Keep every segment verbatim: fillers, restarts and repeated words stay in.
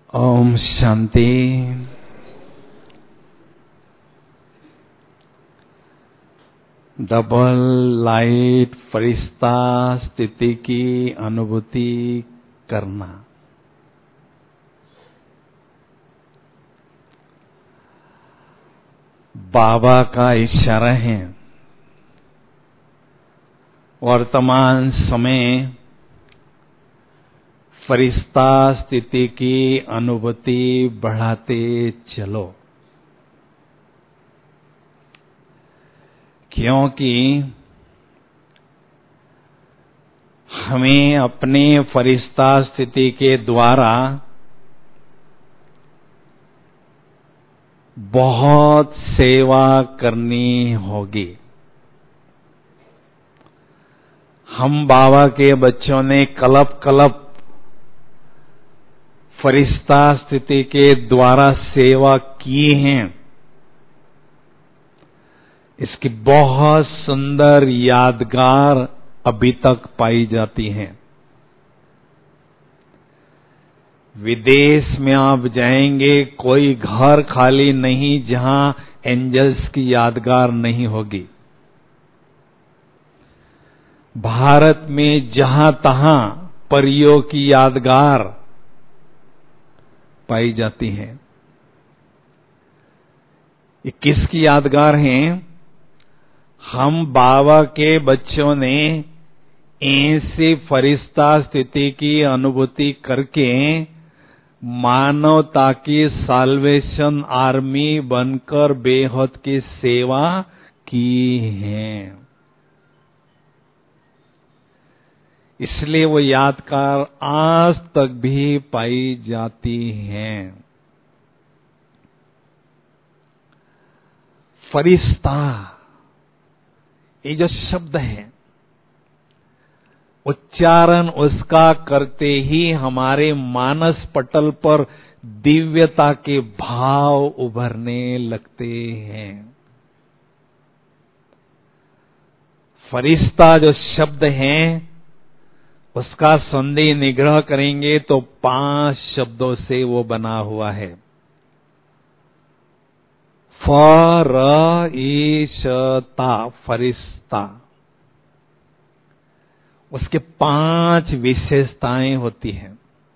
Om Shanti. Double light फरिश्ता स्थिति की अनुभूति करना। बाबा का इशारा है वर्तमान समय फरिश्ता स्थिति की अनुभूति बढ़ाते चलो, क्योंकि हमें अपने फरिश्ता स्थिति के द्वारा बहुत सेवा करनी होगी। हम बाबा के बच्चों ने कल्प कल्प फरिश्ता स्थिति के द्वारा सेवा की हैं। इसकी बहुत सुंदर यादगार अभी तक पाई जाती हैं। विदेश में आप जाएंगे, कोई घर खाली नहीं जहां एंजल्स की यादगार नहीं होगी। भारत में जहां तहां परियों की यादगार पाई जाती हैं। ये किसकी यादगार हैं? हम बाबा के बच्चों ने ऐसी फरिश्ता स्थिति की अनुभूति करके मानवता की साल्वेशन आर्मी बनकर बेहद की सेवा की है। इसलिए वो यादगार आज तक भी पाई जाती हैं। फरिश्ता ये जो शब्द है, उच्चारण उसका करते ही हमारे मानस पटल पर दिव्यता के भाव उभरने लगते हैं। फरिश्ता जो शब्द है उसका संधि निग्रह करेंगे तो पांच शब्दों से वो बना हुआ है। फरिश्ता, फरिश्ता, उसके पांच विशेषताएं होती हैं।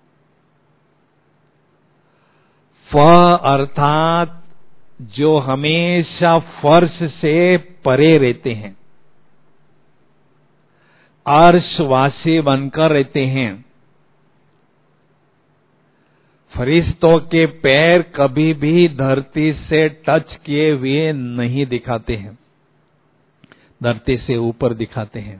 फ अर्थात जो हमेशा फर्श से परे रहते हैं, अर्शवासी बनकर रहते हैं। फरिश्तों के पैर कभी भी धरती से टच किए हुए नहीं दिखाते हैं, धरती से ऊपर दिखाते हैं,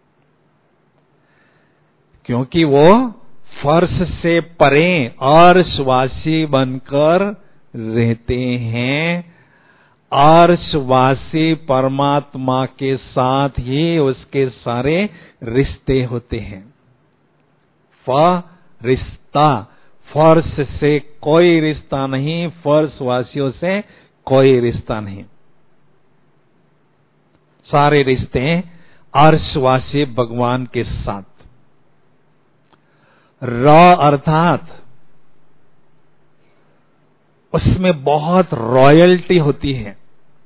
क्योंकि वो फर्श से परे अर्शवासी बनकर रहते हैं। अर्शवासी परमात्मा के साथ ही उसके सारे रिश्ते होते हैं। फरिश्ता, फर्श से कोई रिश्ता नहीं, फर्शवासियों से कोई रिश्ता नहीं। सारे रिश्ते अर्शवासी भगवान के साथ। र अर्थात उसमें बहुत रॉयल्टी होती है।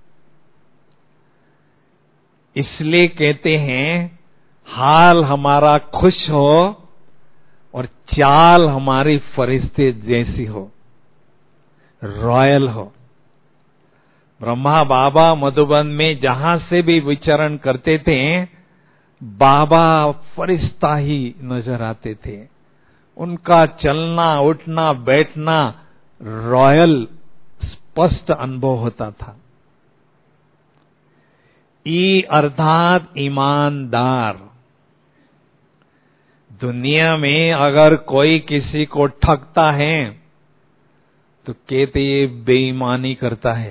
इसलिए कहते हैं हाल हमारा खुश हो और चाल हमारी फरिश्ते जैसी हो, रॉयल हो। ब्रह्मा बाबा मधुबन में जहां से भी विचरण करते थे, बाबा फरिश्ता ही नजर आते थे। उनका चलना उठना बैठना रॉयल स्पष्ट अनुभव होता था। ई अर्थात ईमानदार। दुनिया में अगर कोई किसी को ठगता है तो कहते ये बेईमानी करता है।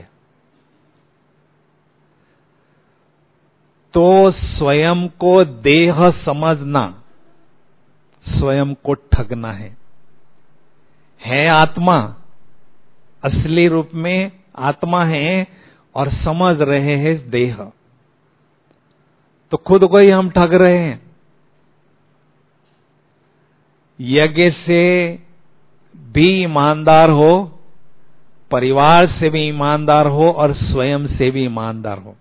तो स्वयं को देह समझना, स्वयं को ठगना है। है आत्मा, असली रूप में आत्मा है और समझ रहे हैं देह, तो खुद को ही हम ठग रहे हैं। यज्ञ से भी ईमानदार हो, परिवार से भी ईमानदार हो और स्वयं से भी ईमानदार हो।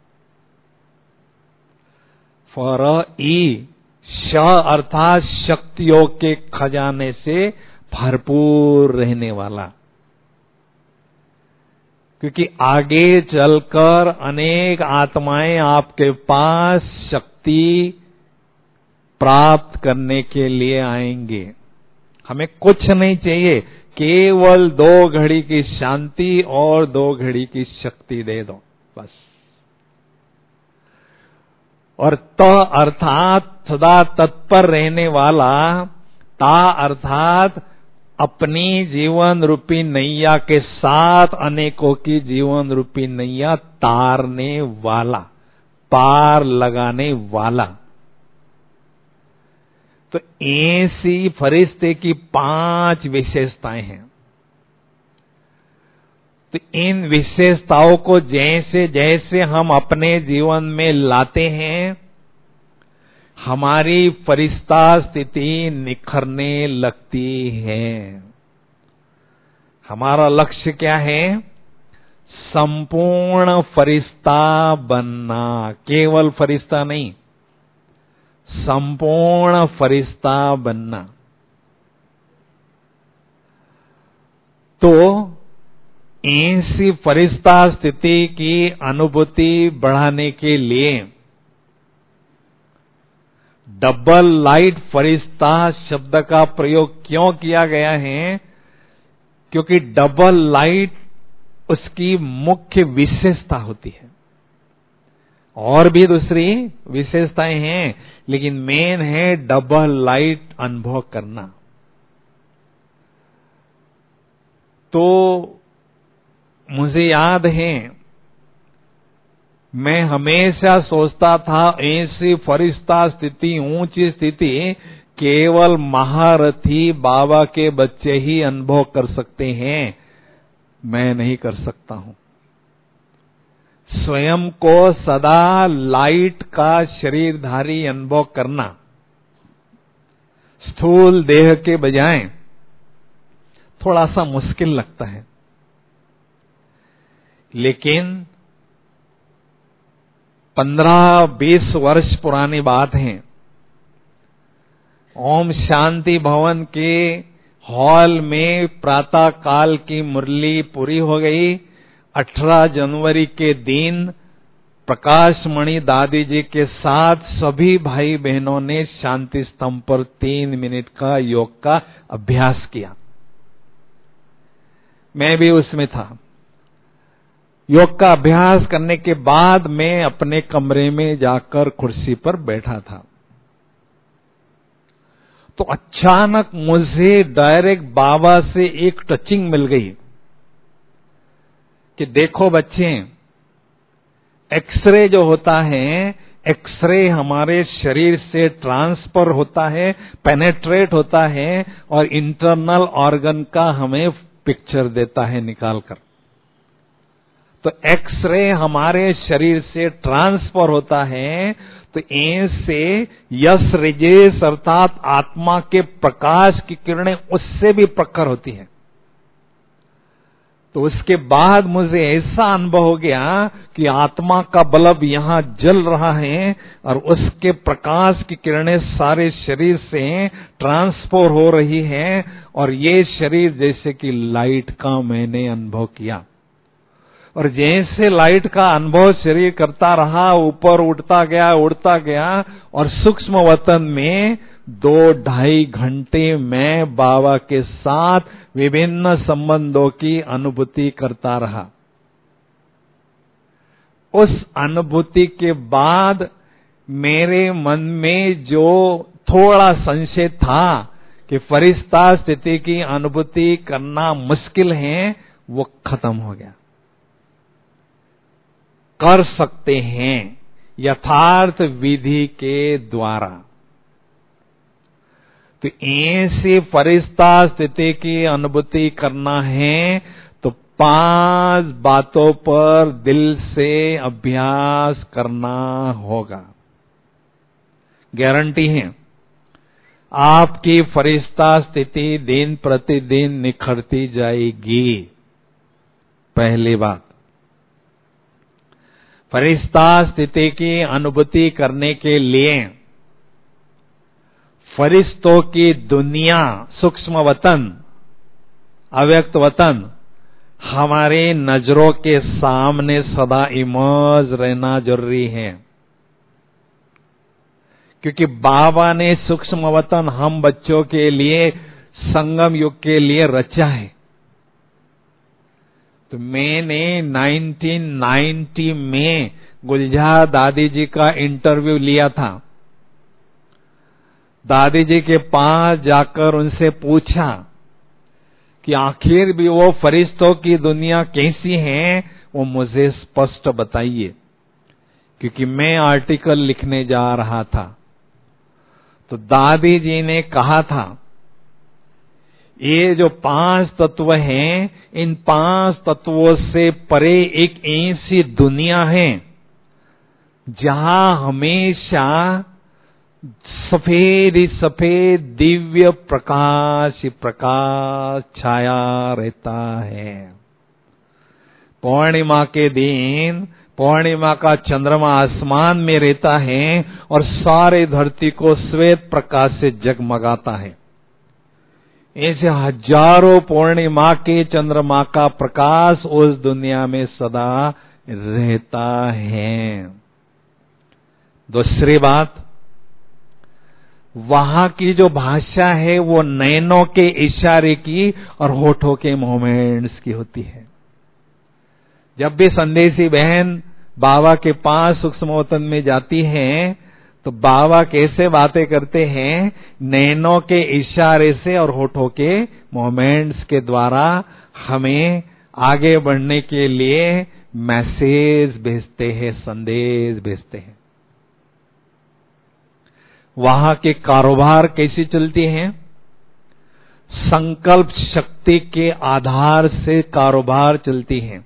फॉर ई श अर्थात शक्तियों के खजाने से भरपूर रहने वाला, क्योंकि आगे चलकर अनेक आत्माएं आपके पास शक्ति प्राप्त करने के लिए आएंगे। हमें कुछ नहीं चाहिए, केवल दो घड़ी की शांति और दो घड़ी की शक्ति दे दो बस। और त अर्थात सदा तत्पर रहने वाला, ता अर्थात अपनी जीवन रूपी नैया के साथ अनेकों की जीवन रूपी नैया तारने वाला, पार लगाने वाला। तो ऐसी फरिश्ते की पांच विशेषताएं हैं। तो इन विशेषताओं को जैसे जैसे हम अपने जीवन में लाते हैं, हमारी फरिश्ता स्थिति निखरने लगती है। हमारा लक्ष्य क्या है? संपूर्ण फरिश्ता बनना, केवल फरिश्ता नहीं, संपूर्ण फरिश्ता बनना। तो ऐसी फरिश्ता स्थिति की अनुभूति बढ़ाने के लिए डबल लाइट फरिश्ता शब्द का प्रयोग क्यों किया गया है? क्योंकि डबल लाइट उसकी मुख्य विशेषता होती है। और भी दूसरी विशेषताएं हैं, लेकिन मेन है डबल लाइट अनुभव करना। तो मुझे याद है, मैं हमेशा सोचता था ऐसी फरिश्ता स्थिति, ऊंची स्थिति केवल महारथी बाबा के बच्चे ही अनुभव कर सकते हैं, मैं नहीं कर सकता हूं। स्वयं को सदा लाइट का शरीरधारी अनुभव करना, स्थूल देह के बजाय, थोड़ा सा मुश्किल लगता है। लेकिन पंद्रह बीस वर्ष पुरानी बात है, ओम शांति भवन के हॉल में प्रातः काल की मुरली पूरी हो गई। अठारह जनवरी के दिन प्रकाशमणि दादी जी के साथ सभी भाई बहनों ने शांति स्तंभ पर तीन मिनट का योग का अभ्यास किया। मैं भी उसमें था। योग का अभ्यास करने के बाद मैं अपने कमरे में जाकर कुर्सी पर बैठा था, तो अचानक मुझे डायरेक्ट बाबा से एक टचिंग मिल गई कि देखो बच्चे, एक्सरे जो होता है, एक्सरे हमारे शरीर से ट्रांसफर होता है, पेनेट्रेट होता है और इंटरनल ऑर्गन का हमें पिक्चर देता है निकालकर। तो एक्सरे हमारे शरीर से ट्रांसफर होता है, तो ऐसे यश रेजेस अर्थात आत्मा के प्रकाश की किरणें उससे भी प्रखर होती हैं। तो उसके बाद मुझे ऐसा अनुभव हो गया कि आत्मा का बल्ब यहां जल रहा है और उसके प्रकाश की किरणें सारे शरीर से ट्रांसफर हो रही हैं, और ये शरीर जैसे कि लाइट का मैंने अनुभव किया। और जैसे लाइट का अनुभव शरीर करता रहा, ऊपर उठता गया उड़ता गया, और सूक्ष्म वतन में दो ढाई घंटे मैं बाबा के साथ विभिन्न संबंधों की अनुभूति करता रहा। उस अनुभूति के बाद मेरे मन में जो थोड़ा संशय था कि फरिश्ता स्थिति की अनुभूति करना मुश्किल है, वो खत्म हो गया। कर सकते हैं यथार्थ विधि के द्वारा। तो ऐसी फरिश्ता स्थिति की अनुभूति करना है तो पांच बातों पर दिल से अभ्यास करना होगा। गारंटी है, आपकी फरिश्ता स्थिति दिन प्रतिदिन निखरती जाएगी। पहली बात, फरिश्ता स्थिति की अनुभूति करने के लिए फरिश्तों की दुनिया, सूक्ष्म वतन, अव्यक्त वतन हमारे नजरों के सामने सदा इमर्ज रहना जरूरी है, क्योंकि बाबा ने सूक्ष्म वतन हम बच्चों के लिए संगम युग के लिए रचा है। तो मैंने नाइनटीन नाइंटी में गुलजार दादी जी का इंटरव्यू लिया था। दादी जी के पास जाकर उनसे पूछा कि आखिर भी वो फरिश्तों की दुनिया कैसी है, वो मुझे स्पष्ट बताइए, क्योंकि मैं आर्टिकल लिखने जा रहा था। तो दादी जी ने कहा था, ये जो पांच तत्व हैं, इन पांच तत्वों से परे एक ऐसी दुनिया है जहां हमेशा सफेद ही सफेद दिव्य प्रकाश ही प्रकाश छाया रहता है। पूर्णिमा के दिन पूर्णिमा का चंद्रमा आसमान में रहता है और सारे धरती को श्वेत प्रकाश से जगमगाता है। ऐसे हजारों पूर्णिमा के चंद्रमा का प्रकाश उस दुनिया में सदा रहता है। दूसरी बात, वहां की जो भाषा है वो नैनों के इशारे की और होठों के मोमेंट्स की होती है। जब भी संदेशी बहन बाबा के पास सूक्ष्म वतन में जाती हैं तो बाबा कैसे बातें करते हैं, नैनों के इशारे से और होठों के मोमेंट्स के द्वारा हमें आगे बढ़ने के लिए मैसेज भेजते हैं, संदेश भेजते हैं। वहां के कारोबार कैसी चलती हैं, संकल्प शक्ति के आधार से कारोबार चलती हैं।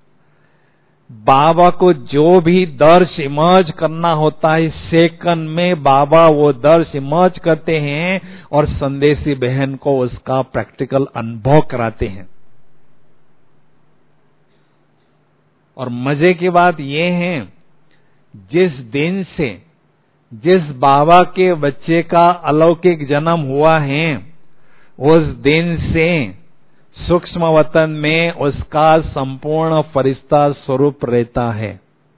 बाबा को जो भी दर्श इमर्ज करना होता है, सेकंड में बाबा वो दर्श इमर्ज करते हैं और संदेशी बहन को उसका प्रैक्टिकल अनुभव कराते हैं। और मजे की बात यह है, जिस दिन से जिस बाबा के बच्चे का अलौकिक जन्म हुआ है, उस दिन से सूक्ष्म वतन में उसका संपूर्ण फरिश्ता स्वरूप रहता है।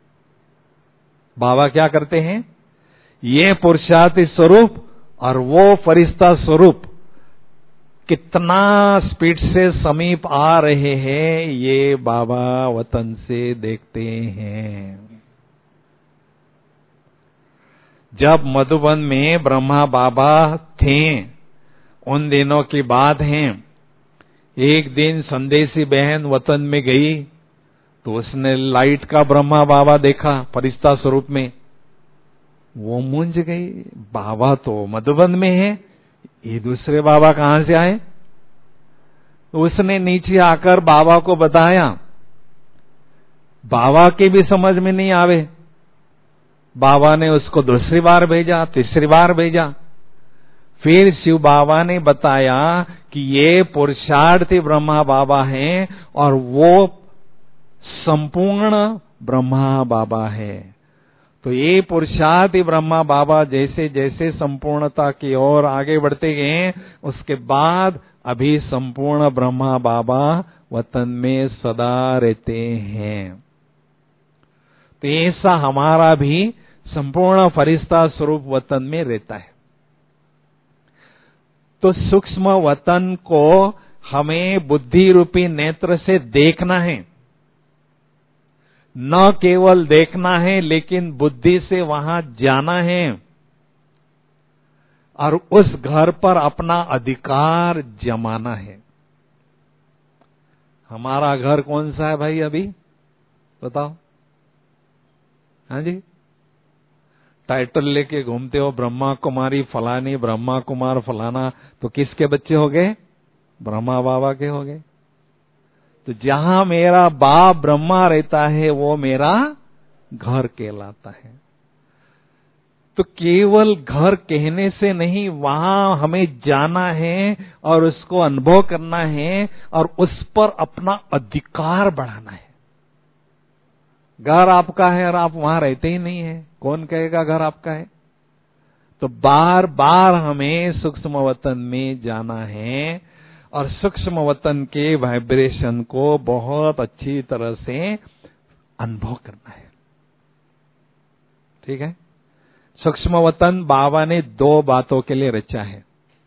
बाबा क्या करते हैं, ये पुरुषार्थी स्वरूप और वो फरिश्ता स्वरूप कितना स्पीड से समीप आ रहे हैं, ये बाबा वतन से देखते हैं। जब मधुबन में ब्रह्मा बाबा थे, उन दिनों की बात है, एक दिन संदेशी बहन वतन में गई तो उसने लाइट का ब्रह्मा बाबा देखा फरिश्ता स्वरूप में। वो मूंझ गई, बाबा तो मधुबन में है, ये दूसरे बाबा कहां से आए। तो उसने नीचे आकर बाबा को बताया, बाबा के भी समझ में नहीं आवे। बाबा ने उसको दूसरी बार भेजा, तीसरी बार भेजा। फिर शिव बाबा ने बताया कि ये पुरुषार्थी ब्रह्मा बाबा हैं और वो संपूर्ण ब्रह्मा बाबा है। तो ये पुरुषार्थी ब्रह्मा बाबा जैसे जैसे संपूर्णता की ओर आगे बढ़ते गए, उसके बाद अभी संपूर्ण ब्रह्मा बाबा वतन में सदा रहते हैं। तो ऐसा हमारा भी संपूर्ण फरिश्ता स्वरूप वतन में रहता है। तो सूक्ष्म वतन को हमें बुद्धि रूपी नेत्र से देखना है, न केवल देखना है लेकिन बुद्धि से वहां जाना है और उस घर पर अपना अधिकार जमाना है। हमारा घर कौन सा है भाई, अभी बताओ। हाँ जी, टाइटल लेके घूमते हो, ब्रह्मा कुमारी फलानी, ब्रह्मा कुमार फलाना, तो किसके बच्चे हो गए, ब्रह्मा बाबा के हो गए। तो जहां मेरा बाप ब्रह्मा रहता है वो मेरा घर कहलाता है। तो केवल घर कहने से नहीं, वहां हमें जाना है और उसको अनुभव करना है और उस पर अपना अधिकार बढ़ाना है। घर आपका है और आप वहां रहते ही नहीं है, कौन कहेगा घर आपका है? तो बार बार हमें सूक्ष्म वतन में जाना है और सूक्ष्म वतन के वाइब्रेशन को बहुत अच्छी तरह से अनुभव करना है। ठीक है। सूक्ष्म वतन बाबा ने दो बातों के लिए रचा है।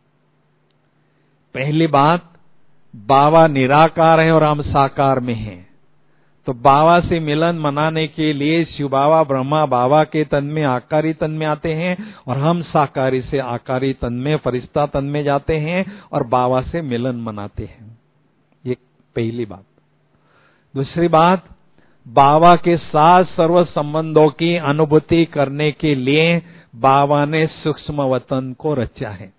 पहली बात, बाबा निराकार है और हम साकार में हैं, तो बाबा से मिलन मनाने के लिए शिव बाबा ब्रह्मा बाबा के तन में आकारी तन में आते हैं और हम साकारी से आकारी तन में फरिश्ता तन में जाते हैं और बाबा से मिलन मनाते हैं। ये पहली बात। दूसरी बात, बाबा के साथ सर्व संबंधों की अनुभूति करने के लिए बाबा ने सूक्ष्म वतन को रचा है।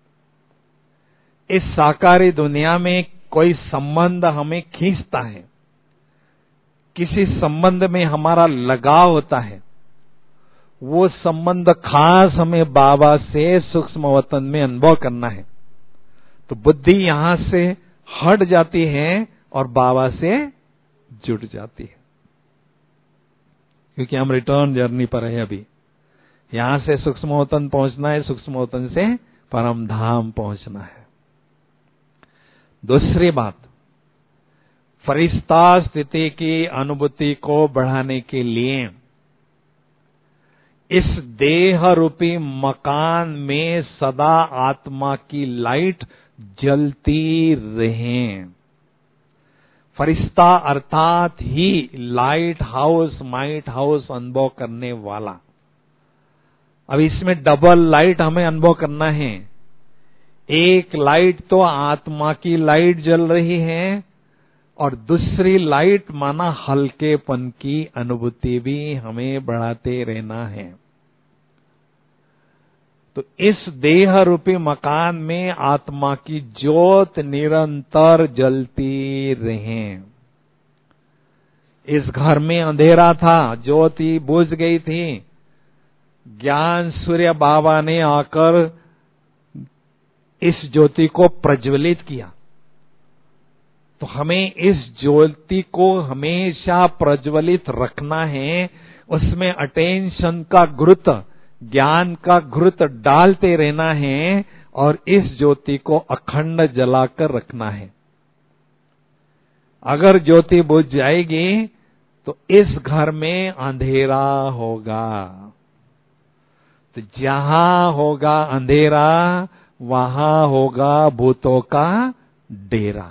इस साकारी दुनिया में कोई संबंध हमें खींचता है, किसी संबंध में हमारा लगाव होता है, वो संबंध खास हमें बाबा से सूक्ष्म वतन में अनुभव करना है। तो बुद्धि यहां से हट जाती है और बाबा से जुड़ जाती है, क्योंकि हम रिटर्न जर्नी पर है। अभी यहां से सूक्ष्म वतन पहुंचना है, सूक्ष्म वतन से परम धाम पहुंचना है। दूसरी बात, फरिश्ता स्थिति की अनुभूति को बढ़ाने के लिए इस देह रूपी मकान में सदा आत्मा की लाइट जलती रहे। फरिश्ता अर्थात ही लाइट हाउस, माइट हाउस अनुभव करने वाला। अब इसमें डबल लाइट हमें अनुभव करना है। एक लाइट तो आत्मा की लाइट जल रही है और दूसरी लाइट माना हल्केपन की अनुभूति भी हमें बढ़ाते रहना है। तो इस देह रूपी मकान में आत्मा की ज्योत निरंतर जलती रहे। इस घर में अंधेरा था, ज्योति बुझ गई थी। ज्ञान सूर्य बाबा ने आकर इस ज्योति को प्रज्वलित किया। तो हमें इस ज्योति को हमेशा प्रज्वलित रखना है, उसमें अटेंशन का गुरुत्व, ज्ञान का गुरुत्व डालते रहना है और इस ज्योति को अखंड जलाकर रखना है। अगर ज्योति बुझ जाएगी तो इस घर में अंधेरा होगा। तो जहां होगा अंधेरा वहां होगा भूतों का डेरा।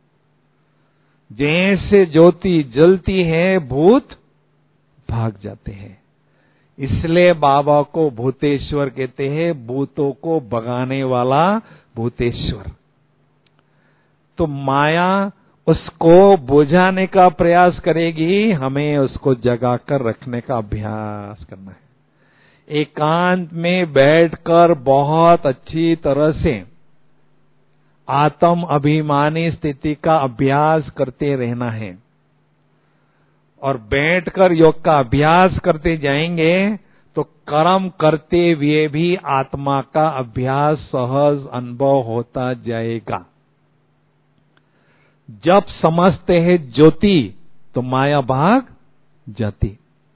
जैसे ज्योति जलती है भूत भाग जाते हैं। इसलिए बाबा को भूतेश्वर कहते हैं, भूतों को भगाने वाला भूतेश्वर। तो माया उसको बुझाने का प्रयास करेगी, हमें उसको जगाकर रखने का अभ्यास करना है। एकांत में बैठकर बहुत अच्छी तरह से आत्म अभिमानी स्थिति का अभ्यास करते रहना है और बैठकर योग का अभ्यास करते जाएंगे तो कर्म करते हुए भी आत्मा का अभ्यास सहज अनुभव होता जाएगा। जब समझते हैं ज्योति तो माया भाग जाती।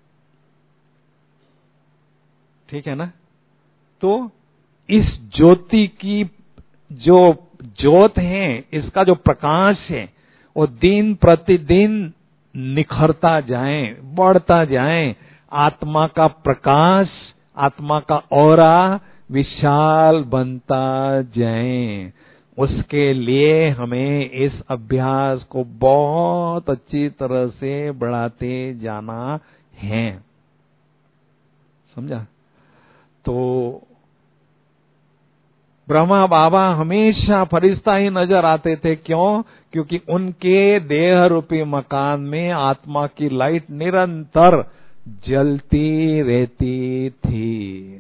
ठीक है ना? तो इस ज्योति की जो ज्योत है, इसका जो प्रकाश है वो दिन प्रतिदिन निखरता जाए, बढ़ता जाए। आत्मा का प्रकाश, आत्मा का ऑरा विशाल बनता जाए। उसके लिए हमें इस अभ्यास को बहुत अच्छी तरह से बढ़ाते जाना है। समझा? तो ब्रह्मा बाबा हमेशा फरिश्ता ही नजर आते थे। क्यों? क्योंकि उनके देह रूपी मकान में आत्मा की लाइट निरंतर जलती रहती थी।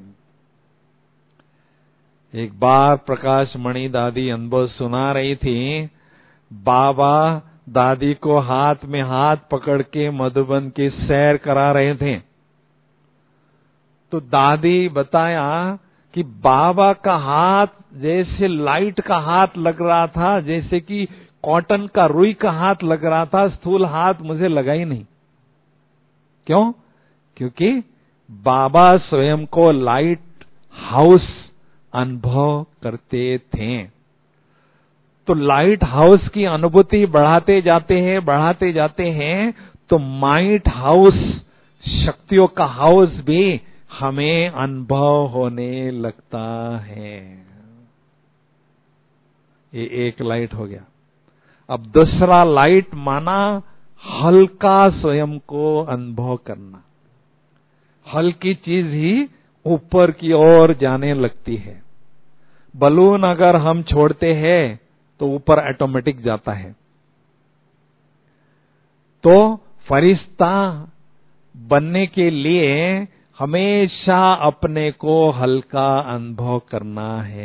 एक बार प्रकाश मणि दादी अनुभव सुना रही थी। बाबा दादी को हाथ में हाथ पकड़ के मधुबन की सैर करा रहे थे। तो दादी बताया कि बाबा का हाथ जैसे लाइट का हाथ लग रहा था, जैसे कि कॉटन का रुई का हाथ लग रहा था, स्थूल हाथ मुझे लगा ही नहीं। क्यों? क्योंकि बाबा स्वयं को लाइट हाउस अनुभव करते थे। तो लाइट हाउस की अनुभूति बढ़ाते जाते हैं बढ़ाते जाते हैं तो माइट हाउस, शक्तियों का हाउस भी हमें अनुभव होने लगता है। ये एक लाइट हो गया। अब दूसरा लाइट माना हल्का स्वयं को अनुभव करना। हल्की चीज ही ऊपर की ओर जाने लगती है। बलून अगर हम छोड़ते हैं तो ऊपर ऑटोमेटिक जाता है। तो फरिश्ता बनने के लिए हमेशा अपने को हल्का अनुभव करना है।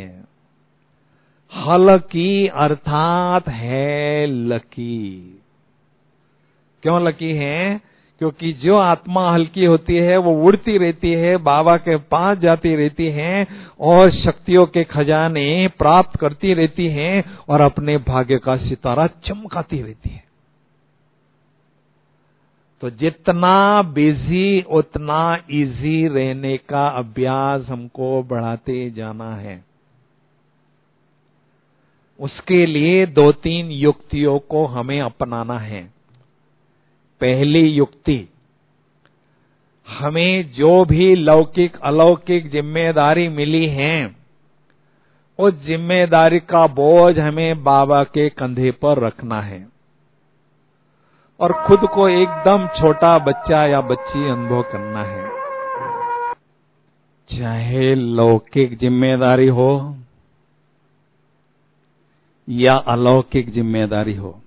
हल्की अर्थात है लकी। क्यों लकी है? क्योंकि जो आत्मा हल्की होती है वो उड़ती रहती है, बाबा के पास जाती रहती है और शक्तियों के खजाने प्राप्त करती रहती है और अपने भाग्य का सितारा चमकाती रहती है। तो जितना बिजी उतना इजी रहने का अभ्यास हमको बढ़ाते जाना है। उसके लिए दो तीन युक्तियों को हमें अपनाना है। पहली युक्ति, हमें जो भी लौकिक अलौकिक जिम्मेदारी मिली है उस जिम्मेदारी का बोझ हमें बाबा के कंधे पर रखना है और खुद को एकदम छोटा बच्चा या बच्ची अनुभव करना है। चाहे लौकिक जिम्मेदारी हो या अलौकिक जिम्मेदारी हो,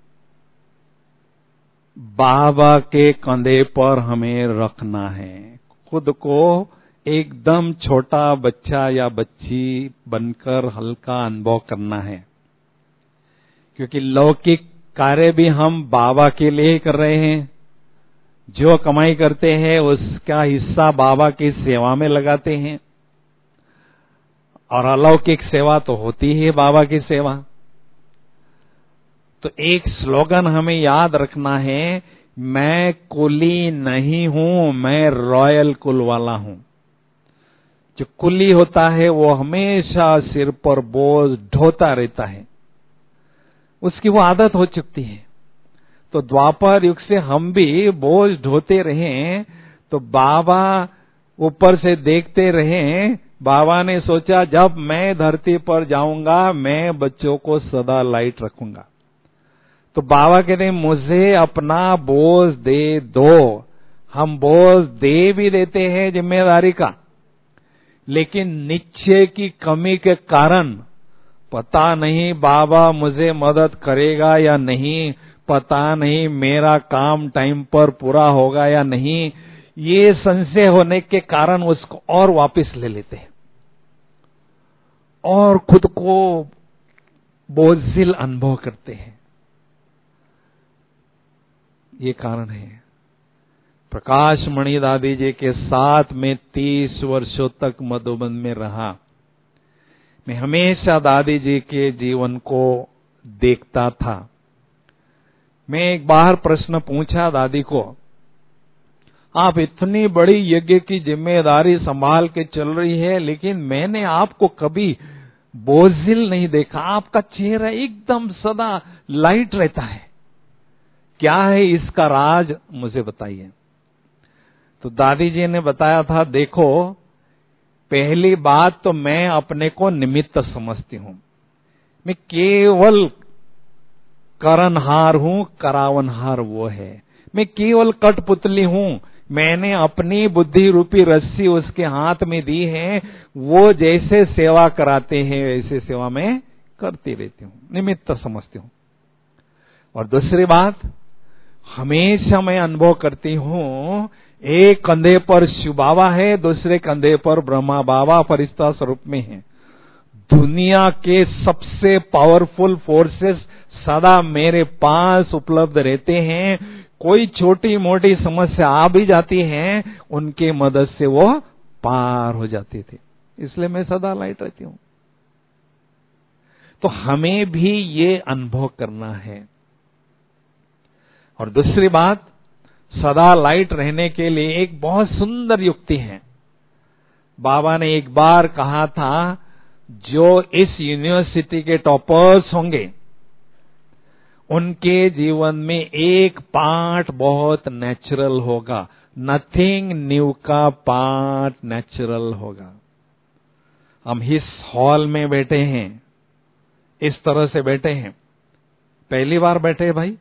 बाबा के कंधे पर हमें रखना है। खुद को एकदम छोटा बच्चा या बच्ची बनकर हल्का अनुभव करना है। क्योंकि लौकिक कार्य भी हम बाबा के लिए ही कर रहे हैं। जो कमाई करते हैं उसका हिस्सा बाबा की सेवा में लगाते हैं और अलौकिक सेवा तो होती ही बाबा की सेवा। तो एक स्लोगन हमें याद रखना है, मैं कुली नहीं हूं, मैं रॉयल कुल वाला हूं। जो कुली होता है वो हमेशा सिर पर बोझ ढोता रहता है, उसकी वो आदत हो चुकी है। तो द्वापर युग से हम भी बोझ ढोते रहें तो बाबा ऊपर से देखते रहें। बाबा ने सोचा जब मैं धरती पर जाऊंगा मैं बच्चों को सदा लाइट रखूंगा। तो बाबा कहते हैं मुझे अपना बोझ दे दो। हम बोझ दे भी देते हैं जिम्मेदारी का, लेकिन निश्चय की कमी के कारण पता नहीं बाबा मुझे मदद करेगा या नहीं, पता नहीं मेरा काम टाइम पर पूरा होगा या नहीं, ये संशय होने के कारण उसको और वापस ले लेते हैं और खुद को बोझिल अनुभव करते हैं। ये कारण है। प्रकाश मणि दादी जी के साथ में तीस वर्षों तक मधुबन में रहा। मैं हमेशा दादी जी के जीवन को देखता था। मैं एक बार प्रश्न पूछा दादी को, आप इतनी बड़ी यज्ञ की जिम्मेदारी संभाल के चल रही है लेकिन मैंने आपको कभी बोझिल नहीं देखा। आपका चेहरा एकदम सदा लाइट रहता है, क्या है इसका राज, मुझे बताइए। तो दादी जी ने बताया था, देखो पहली बात तो मैं अपने को निमित्त समझती हूं। मैं केवल करनहार हूं, करावनहार वो है। मैं केवल कठपुतली हूं। मैंने अपनी बुद्धि रूपी रस्सी उसके हाथ में दी है, वो जैसे सेवा कराते हैं वैसे सेवा में करती रहती हूं, निमित्त समझती हूं। और दूसरी बात, हमेशा मैं अनुभव करती हूं एक कंधे पर शिव बाबा है, दूसरे कंधे पर ब्रह्मा बाबा फरिश्ता स्वरूप में है। दुनिया के सबसे पावरफुल फोर्सेस सदा मेरे पास उपलब्ध रहते हैं। कोई छोटी मोटी समस्या आ भी जाती है, उनके मदद से वो पार हो जाती थी, इसलिए मैं सदा लाइट रहती हूं। तो हमें भी ये अनुभव करना है। और दूसरी बात, सदा लाइट रहने के लिए एक बहुत सुंदर युक्ति है। बाबा ने एक बार कहा था, जो इस यूनिवर्सिटी के टॉपर्स होंगे उनके जीवन में एक पार्ट बहुत नेचुरल होगा, नथिंग न्यू का पार्ट नेचुरल होगा। हम इस हॉल में बैठे हैं, इस तरह से बैठे हैं, पहली बार बैठे भाई,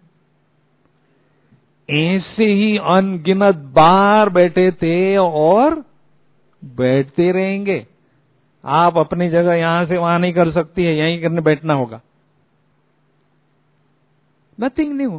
ऐसे ही अनगिनत बार बैठे थे और बैठते रहेंगे। आप अपनी जगह यहां से वहां नहीं कर सकती है, यहीं करने बैठना होगा। नथिंग न्यू,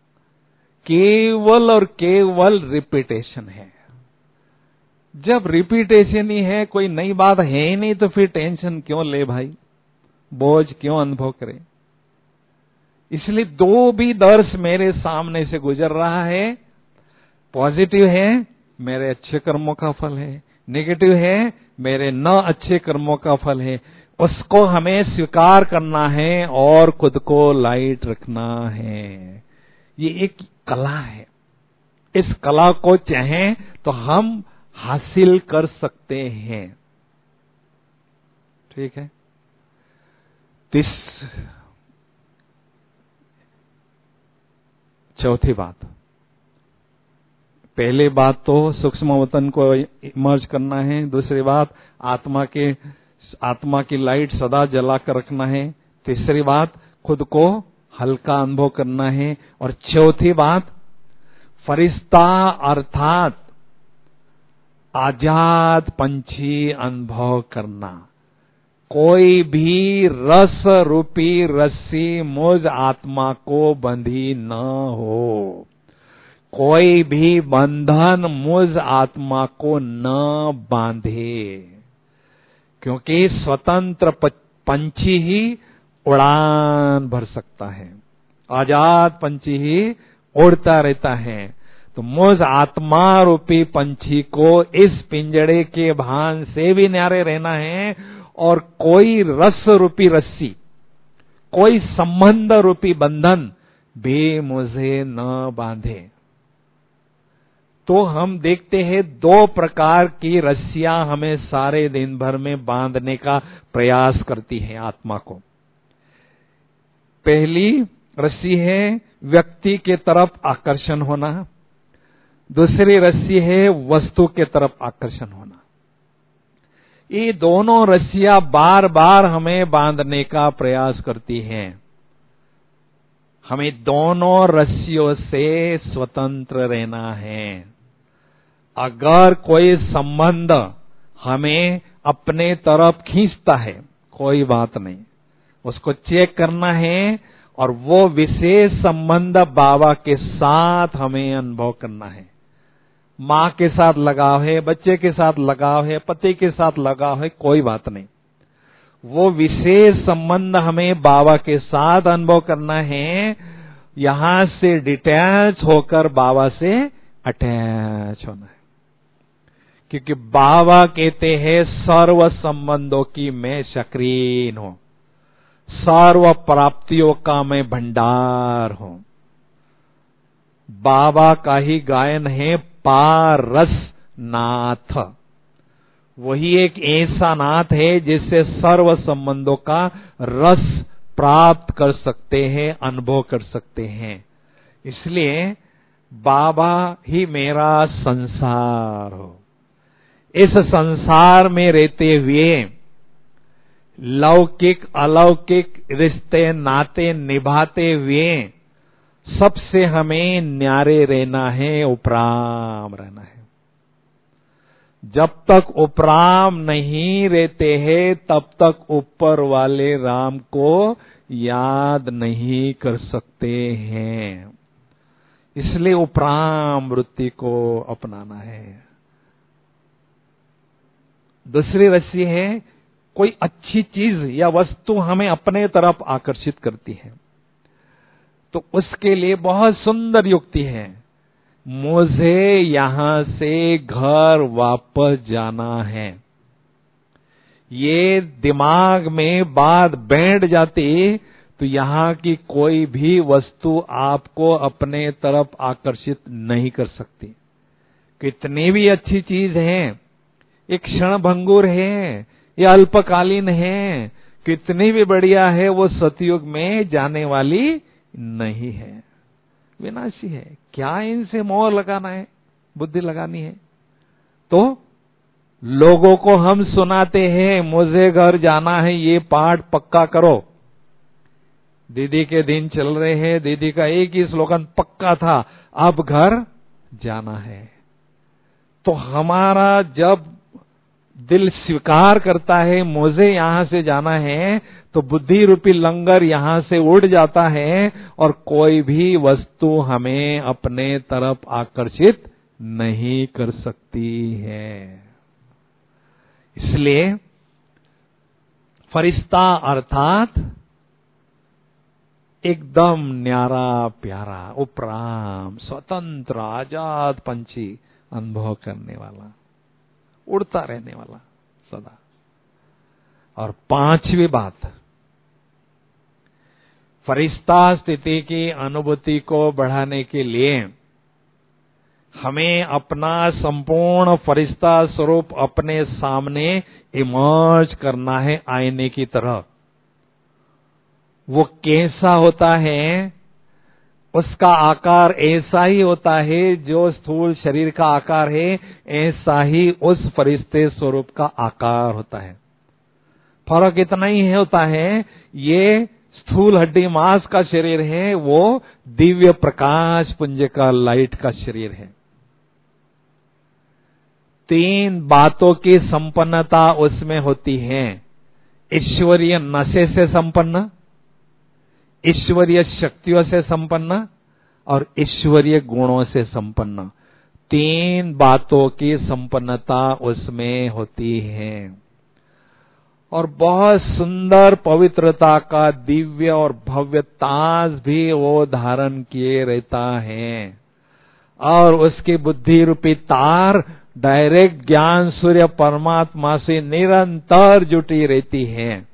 केवल और केवल रिपीटेशन है। जब रिपीटेशन ही है, कोई नई बात है ही नहीं, तो फिर टेंशन क्यों ले भाई, बोझ क्यों अनुभव करें। इसलिए दो भी दर्श मेरे सामने से गुजर रहा है, पॉजिटिव है मेरे अच्छे कर्मों का फल है, नेगेटिव है मेरे न अच्छे कर्मों का फल है। उसको हमें स्वीकार करना है और खुद को लाइट रखना है। ये एक कला है, इस कला को चाहें तो हम हासिल कर सकते हैं। ठीक है। तीस चौथी बात, पहली बात तो सूक्ष्म वतन को इमर्ज करना है, दूसरी बात आत्मा के आत्मा की लाइट सदा जला कर रखना है, तीसरी बात खुद को हल्का अनुभव करना है, और चौथी बात फरिश्ता अर्थात आजाद पंछी अनुभव करना। कोई भी रस रूपी रस्सी मुझ आत्मा को बंधी न हो, कोई भी बंधन मुझ आत्मा को न बांधे, क्योंकि स्वतंत्र पंछी ही उड़ान भर सकता है, आजाद पंछी ही उड़ता रहता है। तो मुझ आत्मा रूपी पंछी को इस पिंजड़े के भान से भी न्यारे रहना है, और कोई रस रूपी रस्सी, कोई संबंध रूपी बंधन भी मुझे न बांधे। तो हम देखते हैं दो प्रकार की रस्सियां हमें सारे दिन भर में बांधने का प्रयास करती हैं आत्मा को। पहली रस्सी है व्यक्ति के तरफ आकर्षण होना, दूसरी रस्सी है वस्तु के तरफ आकर्षण होना। ये दोनों रस्सियां बार बार हमें बांधने का प्रयास करती हैं। हमें दोनों रस्सियों से स्वतंत्र रहना है। अगर कोई संबंध हमें अपने तरफ खींचता है, कोई बात नहीं, उसको चेक करना है, और वो विशेष संबंध बाबा के साथ हमें अनुभव करना है। माँ के साथ लगाव है, बच्चे के साथ लगाव है, पति के साथ लगाव है, कोई बात नहीं, वो विशेष संबंध हमें बाबा के साथ अनुभव करना है। यहां से डिटैच होकर बाबा से अटैच होना है, क्योंकि बाबा कहते हैं सर्व संबंधों की मैं शक्रीन हूं, सर्व प्राप्तियों का मैं भंडार हूं। बाबा का ही गायन है पारस नाथ, वही एक ऐसा नाथ है जिससे सर्व संबंधों का रस प्राप्त कर सकते हैं, अनुभव कर सकते हैं। इसलिए बाबा ही मेरा संसार हो। इस संसार में रहते हुए लौकिक अलौकिक रिश्ते नाते निभाते हुए सबसे हमें न्यारे रहना है, उपराम रहना है। जब तक उपराम नहीं रहते हैं तब तक ऊपर वाले राम को याद नहीं कर सकते हैं। इसलिए उपराम वृत्ति को अपनाना है। दूसरी रस्सी है कोई अच्छी चीज या वस्तु हमें अपने तरफ आकर्षित करती है, तो उसके लिए बहुत सुंदर युक्ति है। मुझे यहां से घर वापस जाना है। ये दिमाग में बात बैठ जाती तो यहां की कोई भी वस्तु आपको अपने तरफ आकर्षित नहीं कर सकती। कितनी भी अच्छी चीज है, एक क्षण भंगुर है, ये अल्पकालीन है, कितनी भी बढ़िया है, वो सतयुग में जाने वाली नहीं है, विनाशी है। क्या इनसे मोह लगाना है, बुद्धि लगानी है? तो लोगों को हम सुनाते हैं मुझे घर जाना है, ये पाठ पक्का करो। दीदी के दिन चल रहे हैं, दीदी का एक ही स्लोगन पक्का था, अब घर जाना है। तो हमारा जब दिल स्वीकार करता है मुझे यहां से जाना है, तो बुद्धि रूपी लंगर यहां से उड़ जाता है और कोई भी वस्तु हमें अपने तरफ आकर्षित नहीं कर सकती है। इसलिए फरिश्ता अर्थात एकदम न्यारा प्यारा उपराम स्वतंत्र आजाद पंछी अनुभव करने वाला, उड़ता रहने वाला सदा। और पांचवी बात, फरिश्ता स्थिति की अनुभूति को बढ़ाने के लिए हमें अपना संपूर्ण फरिश्ता स्वरूप अपने सामने इमर्ज करना है आईने की तरह। वो कैसा होता है? उसका आकार ऐसा ही होता है जो स्थूल शरीर का आकार है, ऐसा ही उस फरिश्ते स्वरूप का आकार होता है। फर्क इतना ही होता है, ये स्थूल हड्डी मांस का शरीर है, वो दिव्य प्रकाश पुंज का लाइट का शरीर है। तीन बातों की संपन्नता उसमें होती है, ईश्वरीय नशे से संपन्न, ईश्वरीय शक्तियों से संपन्न और ईश्वरीय गुणों से संपन्न। तीन बातों की संपन्नता उसमें होती है और बहुत सुंदर पवित्रता का दिव्य और भव्य ताज भी वो धारण किए रहता है और उसकी बुद्धि रूपी तार डायरेक्ट ज्ञान सूर्य परमात्मा से निरंतर जुटी रहती है।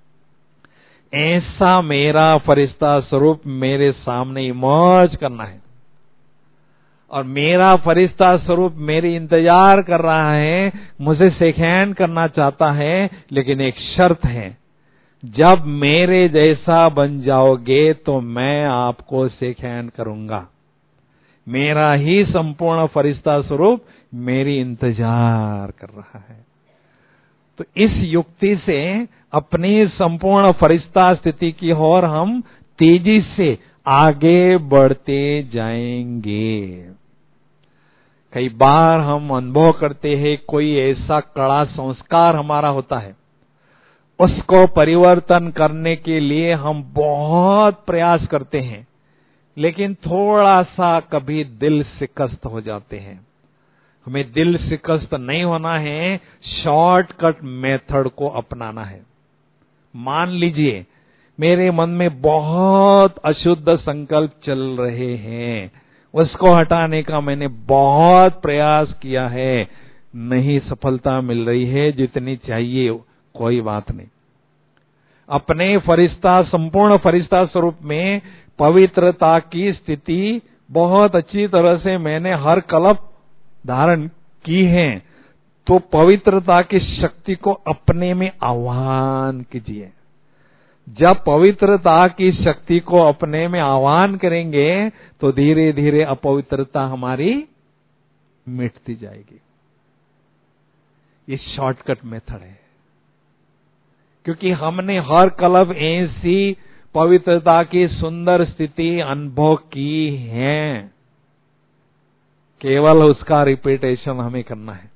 ऐसा मेरा फरिश्ता स्वरूप मेरे सामने इमर्ज करना है और मेरा फरिश्ता स्वरूप मेरी इंतजार कर रहा है, मुझे शेक हैंड करना चाहता है, लेकिन एक शर्त है, जब मेरे जैसा बन जाओगे तो मैं आपको शेक हैंड करूंगा। मेरा ही संपूर्ण फरिश्ता स्वरूप मेरी इंतजार कर रहा है। तो इस युक्ति से अपनी संपूर्ण फरिश्ता स्थिति की ओर हम तेजी से आगे बढ़ते जाएंगे। कई बार हम अनुभव करते हैं कोई ऐसा कड़ा संस्कार हमारा होता है, उसको परिवर्तन करने के लिए हम बहुत प्रयास करते हैं, लेकिन थोड़ा सा कभी दिल शिकस्त हो जाते हैं। हमें दिल शिकस्त नहीं होना है, शॉर्टकट मेथड को अपनाना है। मान लीजिए मेरे मन में बहुत अशुद्ध संकल्प चल रहे हैं, उसको हटाने का मैंने बहुत प्रयास किया है, नहीं सफलता मिल रही है जितनी चाहिए, कोई बात नहीं। अपने फरिश्ता संपूर्ण फरिश्ता स्वरूप में पवित्रता की स्थिति बहुत अच्छी तरह से मैंने हर कल्प धारण की है, तो पवित्रता की शक्ति को अपने में आह्वान कीजिए। जब पवित्रता की शक्ति को अपने में आह्वान करेंगे तो धीरे धीरे अपवित्रता हमारी मिटती जाएगी। ये शॉर्टकट मेथड है, क्योंकि हमने हर कल्प ऐसी पवित्रता की सुंदर स्थिति अनुभव की है, केवल उसका रिपीटेशन हमें करना है।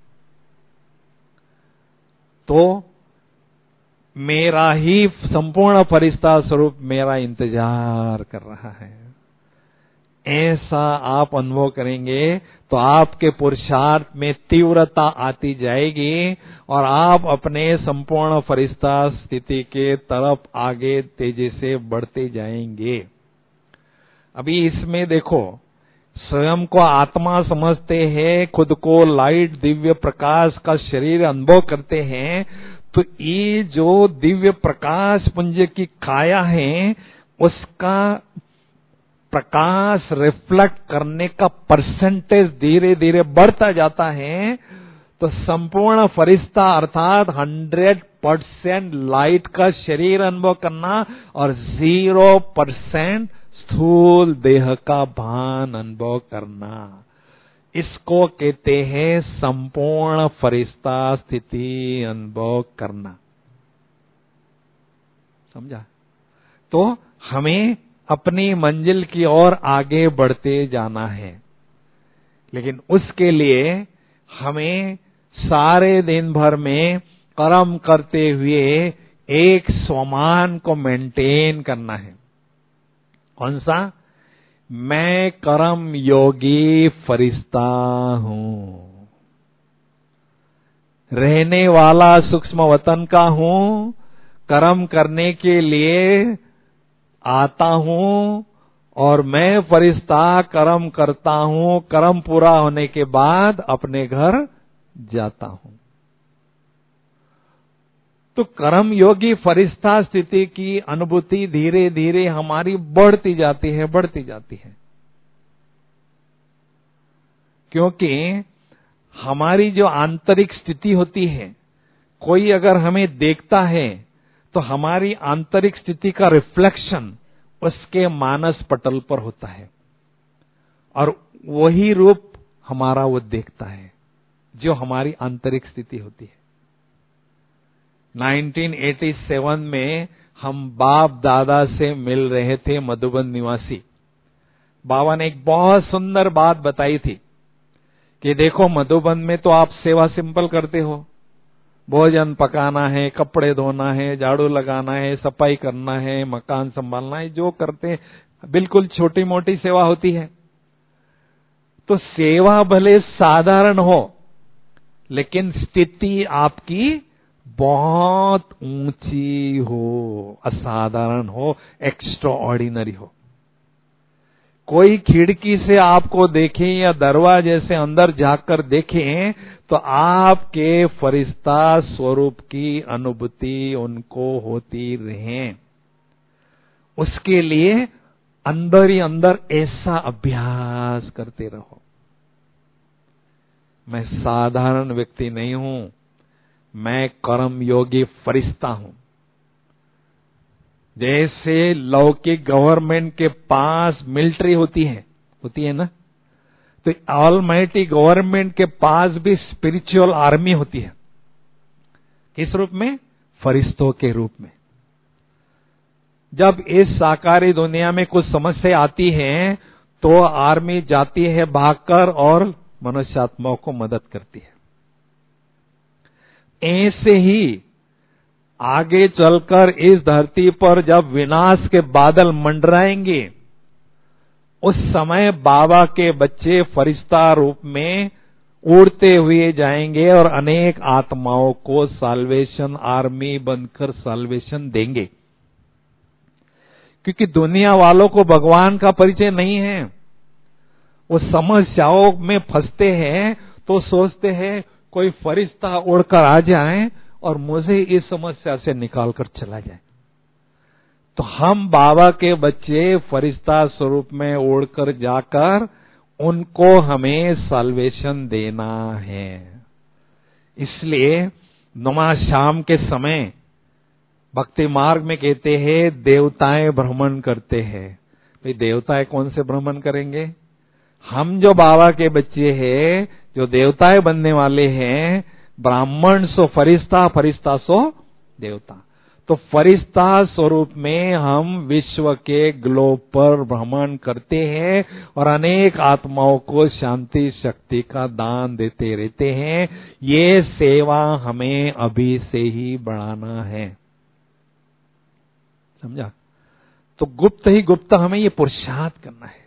तो मेरा ही संपूर्ण फरिश्ता स्वरूप मेरा इंतजार कर रहा है, ऐसा आप अनुभव करेंगे तो आपके पुरुषार्थ में तीव्रता आती जाएगी और आप अपने संपूर्ण फरिश्ता स्थिति के तरफ आगे तेजी से बढ़ते जाएंगे। अभी इसमें देखो, स्वयं को आत्मा समझते हैं, खुद को लाइट दिव्य प्रकाश का शरीर अनुभव करते हैं, तो ये जो दिव्य प्रकाश पुंज की काया है उसका प्रकाश रिफ्लेक्ट करने का परसेंटेज धीरे धीरे बढ़ता जाता है। तो संपूर्ण फरिश्ता अर्थात हंड्रेड परसेंट लाइट का शरीर अनुभव करना और जीरो परसेंट स्थूल देह का भान अनुभव करना, इसको कहते हैं संपूर्ण फरिश्ता स्थिति अनुभव करना। समझा? तो हमें अपनी मंजिल की ओर आगे बढ़ते जाना है, लेकिन उसके लिए हमें सारे दिन भर में कर्म करते हुए एक स्वमान को मेंटेन करना है। कौन सा? मैं कर्म योगी फरिश्ता हूं, रहने वाला सूक्ष्म वतन का हूं, कर्म करने के लिए आता हूं और मैं फरिश्ता कर्म करता हूं, कर्म पूरा होने के बाद अपने घर जाता हूं। तो कर्म योगी फरिश्ता स्थिति की अनुभूति धीरे धीरे हमारी बढ़ती जाती है, बढ़ती जाती है, क्योंकि हमारी जो आंतरिक स्थिति होती है, कोई अगर हमें देखता है तो हमारी आंतरिक स्थिति का रिफ्लेक्शन उसके मानस पटल पर होता है और वही रूप हमारा वो देखता है जो हमारी आंतरिक स्थिति होती है। नाइनटीन एटी सेवन में हम बाप दादा से मिल रहे थे, मधुबन निवासी। बाबा ने एक बहुत सुंदर बात बताई थी कि देखो मधुबन में तो आप सेवा सिंपल करते हो, भोजन पकाना है, कपड़े धोना है, झाड़ू लगाना है, सफाई करना है, मकान संभालना है, जो करते हैं बिल्कुल छोटी मोटी सेवा होती है। तो सेवा भले साधारण हो लेकिन स्थिति आपकी बहुत ऊंची हो, असाधारण हो, एक्स्ट्रा ऑर्डिनरी हो। कोई खिड़की से आपको देखे या दरवाजे से अंदर जाकर देखें तो आपके फरिश्ता स्वरूप की अनुभूति उनको होती रहे। उसके लिए अंदर ही अंदर ऐसा अभ्यास करते रहो। मैं साधारण व्यक्ति नहीं हूं, मैं कर्म योगी फरिश्ता हूं। जैसे लौकिक गवर्नमेंट के पास मिलिट्री होती है होती है ना, तो ऑलमाइटी गवर्नमेंट के पास भी स्पिरिचुअल आर्मी होती है। किस रूप में? फरिश्तों के रूप में। जब इस साकारी दुनिया में कुछ समस्या आती है तो आर्मी जाती है भागकर और मनुष्यात्माओं को मदद करती है। ऐसे ही आगे चलकर इस धरती पर जब विनाश के बादल मंडराएंगे उस समय बाबा के बच्चे फरिश्ता रूप में उड़ते हुए जाएंगे और अनेक आत्माओं को साल्वेशन आर्मी बनकर साल्वेशन देंगे। क्योंकि दुनिया वालों को भगवान का परिचय नहीं है, वो समस्याओं में फंसते हैं तो सोचते हैं कोई फरिश्ता उड़कर आ जाए और मुझे इस समस्या से निकालकर चला जाए। तो हम बाबा के बच्चे फरिश्ता स्वरूप में उड़कर जाकर उनको हमें साल्वेशन देना है। इसलिए नमा शाम के समय भक्ति मार्ग में कहते हैं देवताएं भ्रमण करते हैं। भाई देवताएं कौन से भ्रमण करेंगे? हम जो बाबा के बच्चे हैं, जो देवताएं बनने वाले हैं, ब्राह्मण सो फरिश्ता, फरिश्ता सो देवता। तो फरिश्ता स्वरूप में हम विश्व के ग्लोब पर भ्रमण करते हैं और अनेक आत्माओं को शांति शक्ति का दान देते रहते हैं। ये सेवा हमें अभी से ही बढ़ाना है। समझा? तो गुप्त ही गुप्त हमें ये पुरुषार्थ करना है।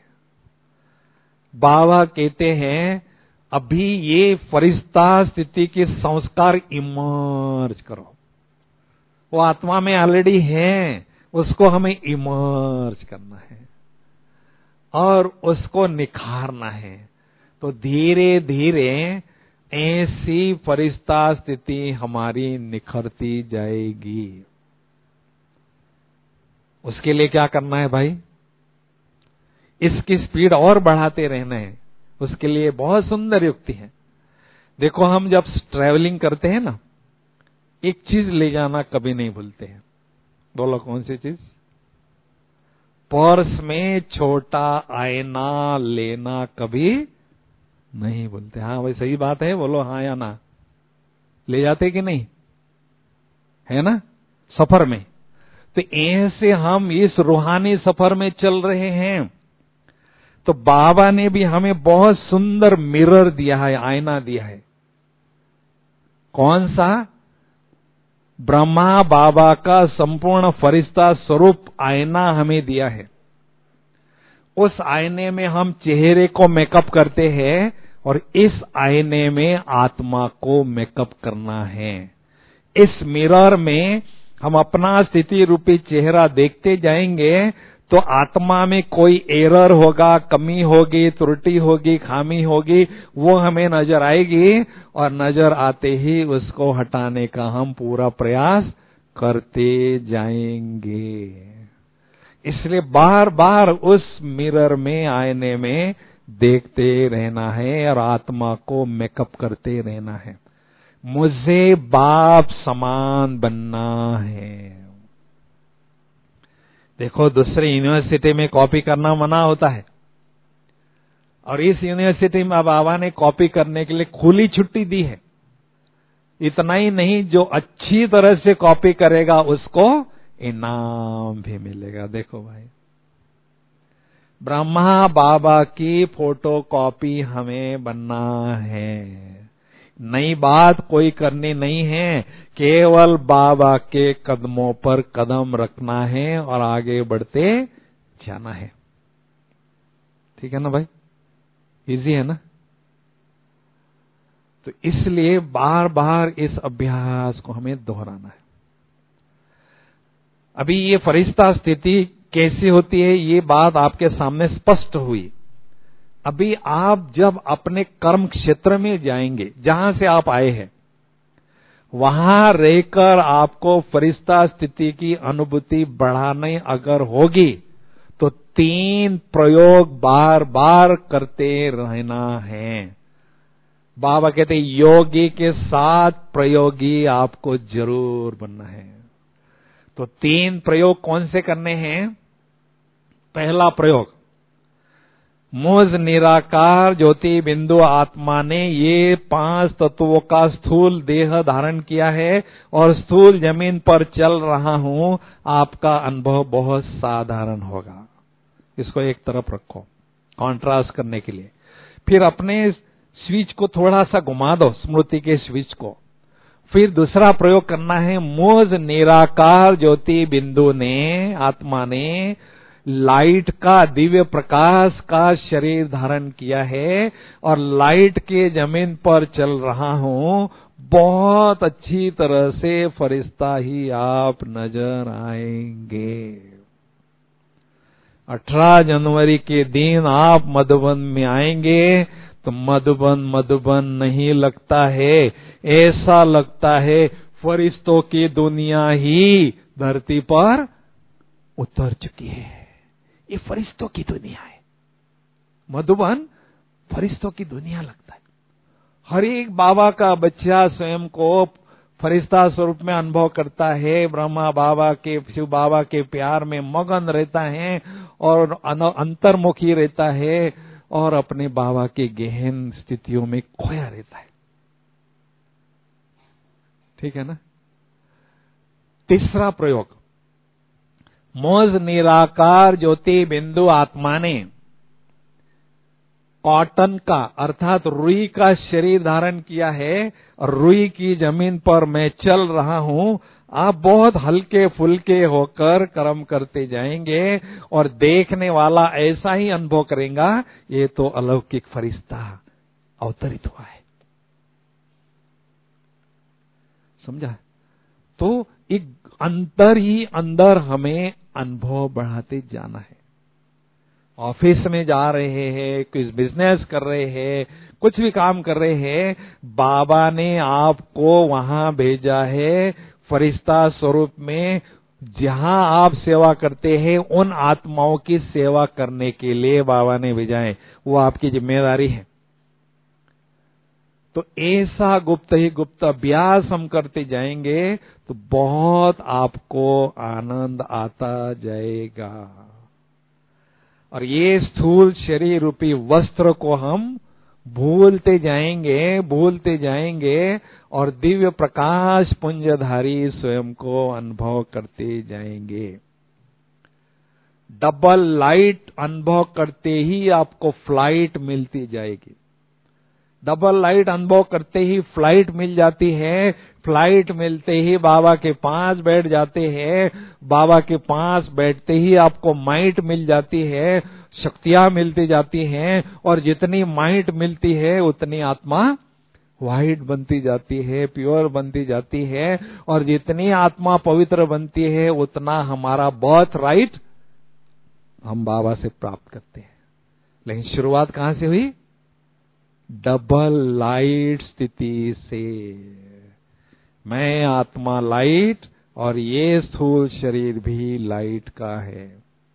बाबा कहते हैं अभी ये फरिश्ता स्थिति के संस्कार इमर्ज करो। वो आत्मा में ऑलरेडी है, उसको हमें इमर्ज करना है। और उसको निखारना है। तो धीरे धीरे ऐसी फरिश्ता स्थिति हमारी निखरती जाएगी। उसके लिए क्या करना है भाई? इसकी स्पीड और बढ़ाते रहना है। उसके लिए बहुत सुंदर युक्ति है। देखो, हम जब ट्रैवलिंग करते हैं ना, एक चीज ले जाना कभी नहीं भूलते हैं। बोलो कौन सी चीज? पर्स में छोटा आईना लेना कभी नहीं भूलते। हाँ भाई, सही बात है, बोलो हाँ या ना। ले जाते कि नहीं, है ना, सफर में। तो ऐसे हम इस रूहानी सफर में चल रहे हैं, तो बाबा ने भी हमें बहुत सुंदर मिरर दिया है, आईना दिया है। कौन सा? ब्रह्मा बाबा का संपूर्ण फरिश्ता स्वरूप आईना हमें दिया है। उस आईने में हम चेहरे को मेकअप करते हैं और इस आईने में आत्मा को मेकअप करना है। इस मिरर में हम अपना स्थिति रूपी चेहरा देखते जाएंगे, तो आत्मा में कोई एरर होगा, कमी होगी, त्रुटि होगी, खामी होगी, वो हमें नजर आएगी और नजर आते ही उसको हटाने का हम पूरा प्रयास करते जाएंगे। इसलिए बार बार उस मिरर में, आईने में देखते रहना है और आत्मा को मेकअप करते रहना है। मुझे बाप समान बनना है। देखो, दूसरी यूनिवर्सिटी में कॉपी करना मना होता है, और इस यूनिवर्सिटी में अब बाबा ने कॉपी करने के लिए खुली छुट्टी दी है। इतना ही नहीं, जो अच्छी तरह से कॉपी करेगा उसको इनाम भी मिलेगा। देखो भाई, ब्रह्मा बाबा की फोटो कॉपी हमें बनना है। नई बात कोई करनी नहीं है, केवल बाबा के कदमों पर कदम रखना है और आगे बढ़ते जाना है। ठीक है ना भाई? इजी है ना? तो इसलिए बार बार इस अभ्यास को हमें दोहराना है। अभी ये फरिश्ता स्थिति कैसी होती है, ये बात आपके सामने स्पष्ट हुई। अभी आप जब अपने कर्म क्षेत्र में जाएंगे, जहां से आप आए हैं, वहां रहकर आपको फरिश्ता स्थिति की अनुभूति बढ़ाने अगर होगी, तो तीन प्रयोग बार बार करते रहना है। बाबा कहते योगी के साथ प्रयोगी आपको जरूर बनना है। तो तीन प्रयोग कौन से करने हैं? पहला प्रयोग, मुझ निराकार ज्योति बिंदु आत्मा ने ये पांच तत्वों का स्थूल देह धारण किया है और स्थूल जमीन पर चल रहा हूं। आपका अनुभव बहुत साधारण होगा। इसको एक तरफ रखो कॉन्ट्रास्ट करने के लिए। फिर अपने स्विच को थोड़ा सा घुमा दो, स्मृति के स्विच को। फिर दूसरा प्रयोग करना है, मुझ निराकार ज्योति बिंदु ने, आत्मा ने लाइट का, दिव्य प्रकाश का शरीर धारण किया है और लाइट के जमीन पर चल रहा हूं। बहुत अच्छी तरह से फरिश्ता ही आप नजर आएंगे। अठारह जनवरी के दिन आप मधुबन में आएंगे तो मधुबन मधुबन नहीं लगता है, ऐसा लगता है फरिश्तों की दुनिया ही धरती पर उतर चुकी है। ये फरिश्तों की दुनिया है। मधुबन फरिश्तों की दुनिया लगता है। हर एक बाबा का बच्चा स्वयं को फरिश्ता स्वरूप में अनुभव करता है, ब्रह्मा बाबा के, शिव बाबा के प्यार में मगन रहता है और अंतर्मुखी रहता है और अपने बाबा के गहन स्थितियों में खोया रहता है। ठीक है ना? तीसरा प्रयोग, मुझ निराकार ज्योति बिंदु आत्मा ने कॉटन का अर्थात रुई का शरीर धारण किया है और रुई की जमीन पर मैं चल रहा हूं। आप बहुत हल्के फुल्के होकर कर्म करते जाएंगे और देखने वाला ऐसा ही अनुभव करेगा, ये तो अलौकिक फरिश्ता अवतरित हुआ है। समझा? तो एक अंदर ही अंदर हमें अनुभव बढ़ाते जाना है। ऑफिस में जा रहे हैं, कुछ बिजनेस कर रहे हैं, कुछ भी काम कर रहे हैं, बाबा ने आपको वहां भेजा है फरिश्ता स्वरूप में, जहां आप सेवा करते हैं उन आत्माओं की सेवा करने के लिए बाबा ने भेजा है। वो आपकी जिम्मेदारी है। तो ऐसा गुप्त ही गुप्त अभ्यास हम करते जाएंगे तो बहुत आपको आनंद आता जाएगा। और ये स्थूल शरीर रूपी वस्त्र को हम भूलते जाएंगे, भूलते जाएंगे और दिव्य प्रकाश पुंजधारी स्वयं को अनुभव करते जाएंगे। डबल लाइट अनुभव करते ही आपको फ्लाइट मिलती जाएगी। डबल लाइट अनुभव करते ही फ्लाइट मिल जाती है। फ्लाइट मिलते ही बाबा के पास बैठ जाते हैं। बाबा के पास बैठते ही आपको माइट मिल जाती है, शक्तियां मिलती जाती हैं, और जितनी माइट मिलती है उतनी आत्मा वाइट बनती जाती है, प्योर बनती जाती है। और जितनी आत्मा पवित्र बनती है उतना हमारा बर्थ राइट हम बाबा से प्राप्त करते हैं। लेकिन शुरुआत कहां से हुई? डबल लाइट स्थिति से। मैं आत्मा लाइट और ये स्थूल शरीर भी लाइट का है।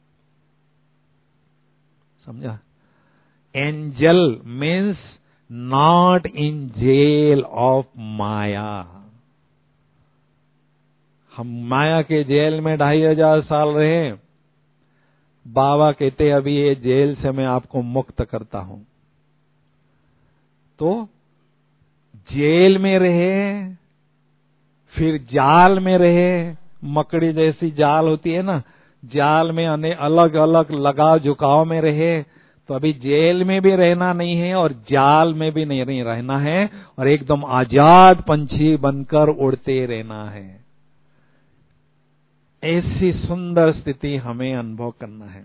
समझा? Angel means not in jail of Maya. हम माया के जेल में ढाई हजार साल रहे। बाबा कहते अभी ये जेल से मैं आपको मुक्त करता हूं। तो जेल में रहे, फिर जाल में रहे, मकड़ी जैसी जाल होती है ना, जाल में अने अलग अलग लगाव झुकाव में रहे। तो अभी जेल में भी रहना नहीं है और जाल में भी नहीं, नहीं रहना है, और एकदम आजाद पंछी बनकर उड़ते रहना है। ऐसी सुंदर स्थिति हमें अनुभव करना है।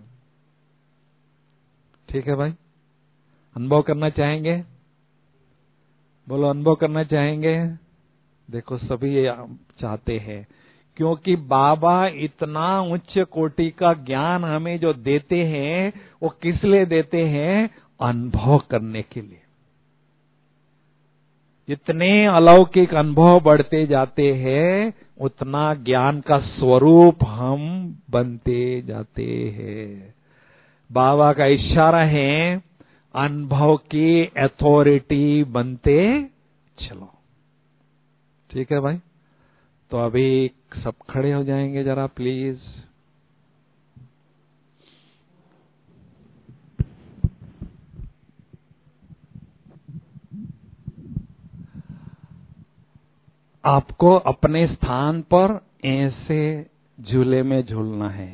ठीक है भाई? अनुभव करना चाहेंगे? बोलो, अनुभव करना चाहेंगे? देखो सभी ये चाहते हैं, क्योंकि बाबा इतना उच्च कोटि का ज्ञान हमें जो देते हैं वो किस लिए देते हैं? अनुभव करने के लिए। जितने अलौकिक अनुभव बढ़ते जाते हैं उतना ज्ञान का स्वरूप हम बनते जाते हैं। बाबा का इशारा है अनुभव की अथॉरिटी बनते चलो। ठीक है भाई? तो अभी सब खड़े हो जाएंगे जरा प्लीज। आपको अपने स्थान पर ऐसे झूले में झूलना है,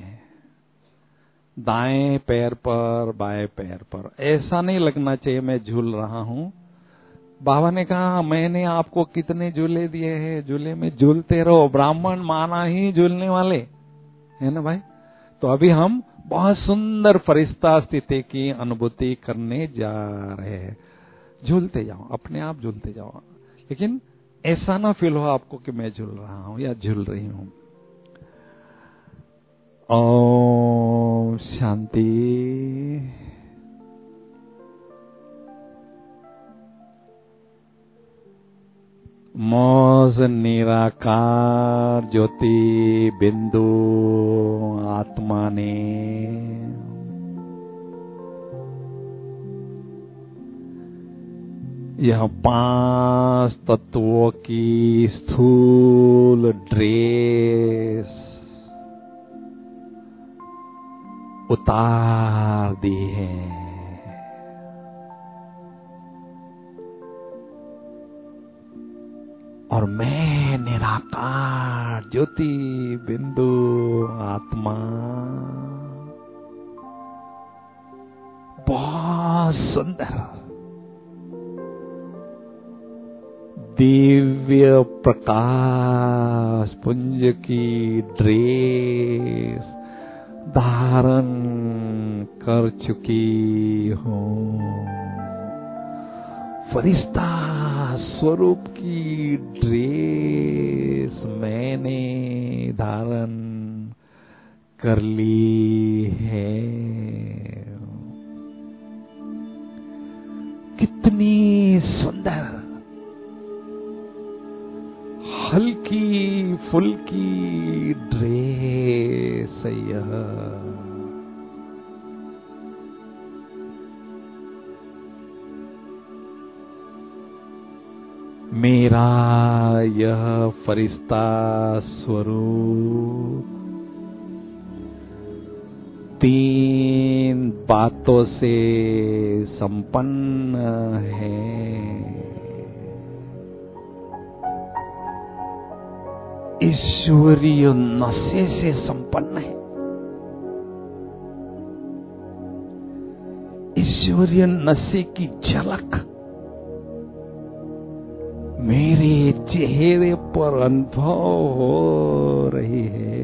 दाएं पैर पर, बाएं पैर पर। ऐसा नहीं लगना चाहिए मैं झूल रहा हूं। बाबा ने कहा मैंने आपको कितने झूले दिए हैं, झूले में झूलते रहो। ब्राह्मण माना ही झूलने वाले, है ना भाई? तो अभी हम बहुत सुंदर फरिश्ता स्थिति की अनुभूति करने जा रहे हैं। झूलते जाओ, अपने आप झूलते जाओ, लेकिन ऐसा ना फील हो आपको कि मैं झूल रहा हूं या झूल रही हूं। ओम शांति। मौज निराकार ज्योति बिंदु आत्मा ने यह पांच तत्वों की स्थूल ड्रेस उतार दी है। और मैं निराकार ज्योति बिंदु आत्मा बहुत सुंदर दिव्य प्रकाश पुंज की ड्रेस धारण कर चुकी हूँ। फरिश्ता स्वरूप की ड्रेस मैंने धारण कर ली है। कितनी सुंदर हल्की फुल्की ड्रेस यह। मेरा यह फरिश्ता स्वरूप तीन बातों से संपन्न है। ईश्वरीय नशे से संपन्न है, ईश्वरीय नशे की झलक मेरे चेहरे पर अनुभव हो रही है।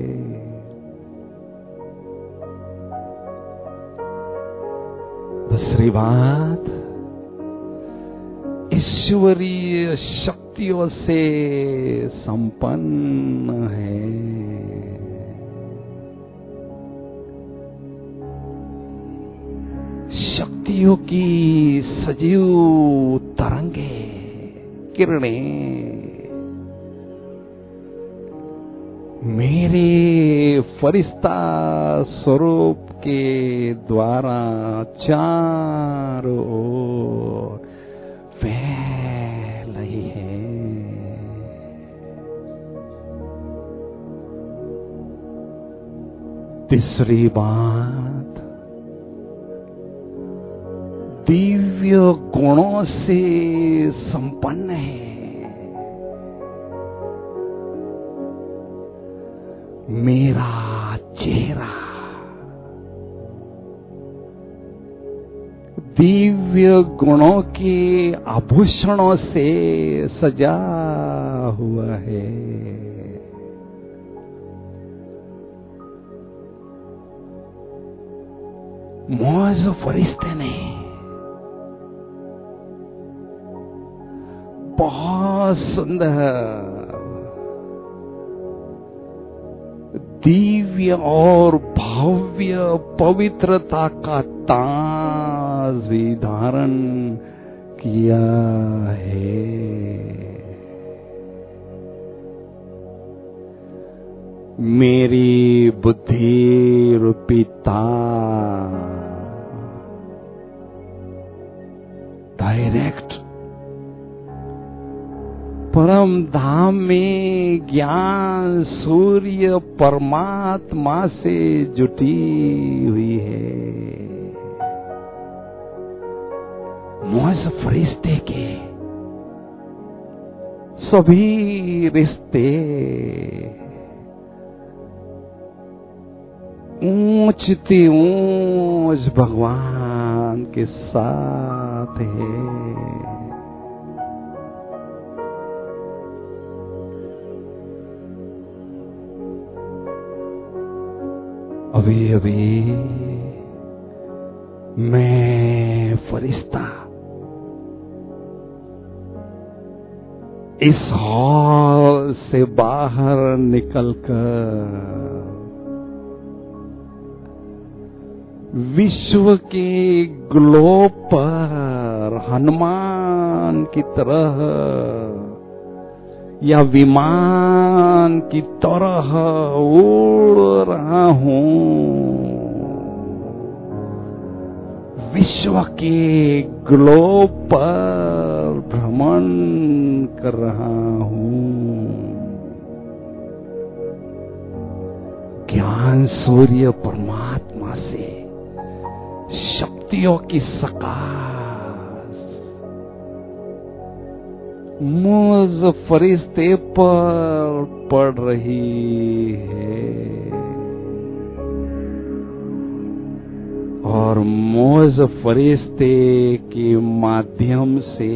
दूसरी बात, ईश्वरीय शक्तियों से संपन्न है। शक्तियों की सजीव तरंगे, किरणें मेरे फरिश्ता स्वरूप के द्वारा चारों ओर फैल रही है। तीसरी बात, दिव्य गुणों से संपन्न है। मेरा चेहरा दिव्य गुणों के आभूषणों से सजा हुआ है। मौज फरिश्ते ने बहुत सुंदर दिव्य और भव्य पवित्रता का ताज भी धारण किया है। मेरी बुद्धि रूपी ताज डायरेक्ट परम धाम में ज्ञान सूर्य परमात्मा से जुटी हुई है। मौज फरिश्ते के सभी रिश्ते ऊंचते ऊंच भगवान के साथ है। अभी अभी मैं फरिश्ता इस हॉल से बाहर निकलकर विश्व के ग्लोब पर हनुमान की तरह या विमान की तरह उड़ रहा हूँ। विश्व के ग्लोब पर भ्रमण कर रहा हूँ। ज्ञान सूर्य परमात्मा से शक्तियों की सकाश मुझ फरिश्ते पर पड़ रही है और मुझ फरिश्ते के माध्यम से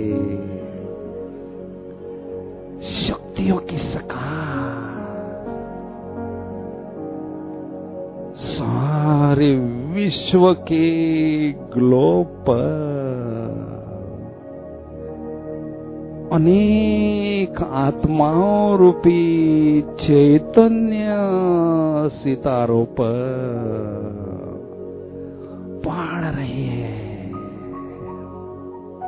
शक्तियों की सकाश सारे विश्व के ग्लोब पर अनेक आत्माओं रूपी चैतन्य सितारों पर पड़ रही है।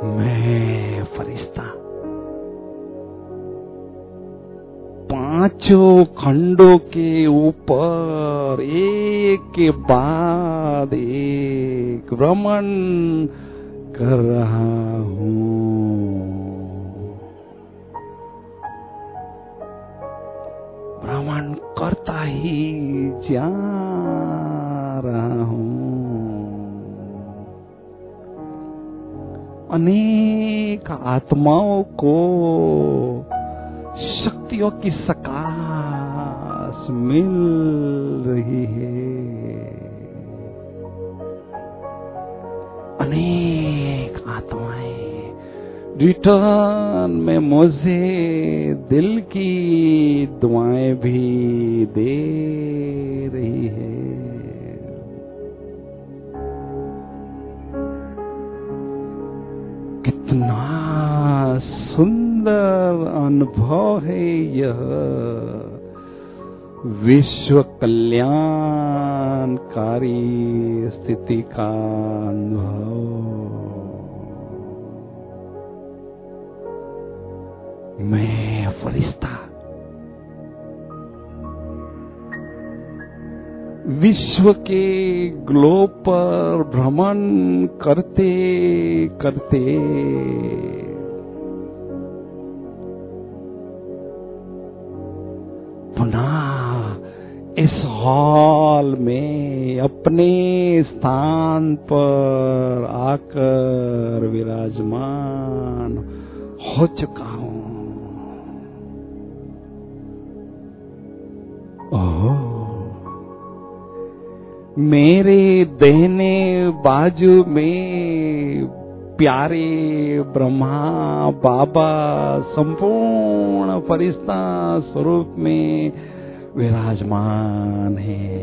मैं फरिश्ता पांचों खंडों के ऊपर एक के बाद एक भ्रमण कर रहा हूँ, भ्रमण करता ही जा रहा हूँ। अनेक आत्माओं को शक्तियों की सकाश मिल रही है। अनेक आत्माएं रिटर्न में मुझे दिल की दुआएं भी दे रही है। कितना सुंदर अनुभव है यह विश्व कल्याणकारी स्थिति का अनुभव। मैं फरिश्ता विश्व के ग्लोब पर भ्रमण करते करते पुनः इस हॉल में अपने स्थान पर आकर विराजमान हो चुका हूँ। ओह, मेरे दाहिने बाजू में प्यारे ब्रह्मा बाबा संपूर्ण फरिश्ता स्वरूप में विराजमान है।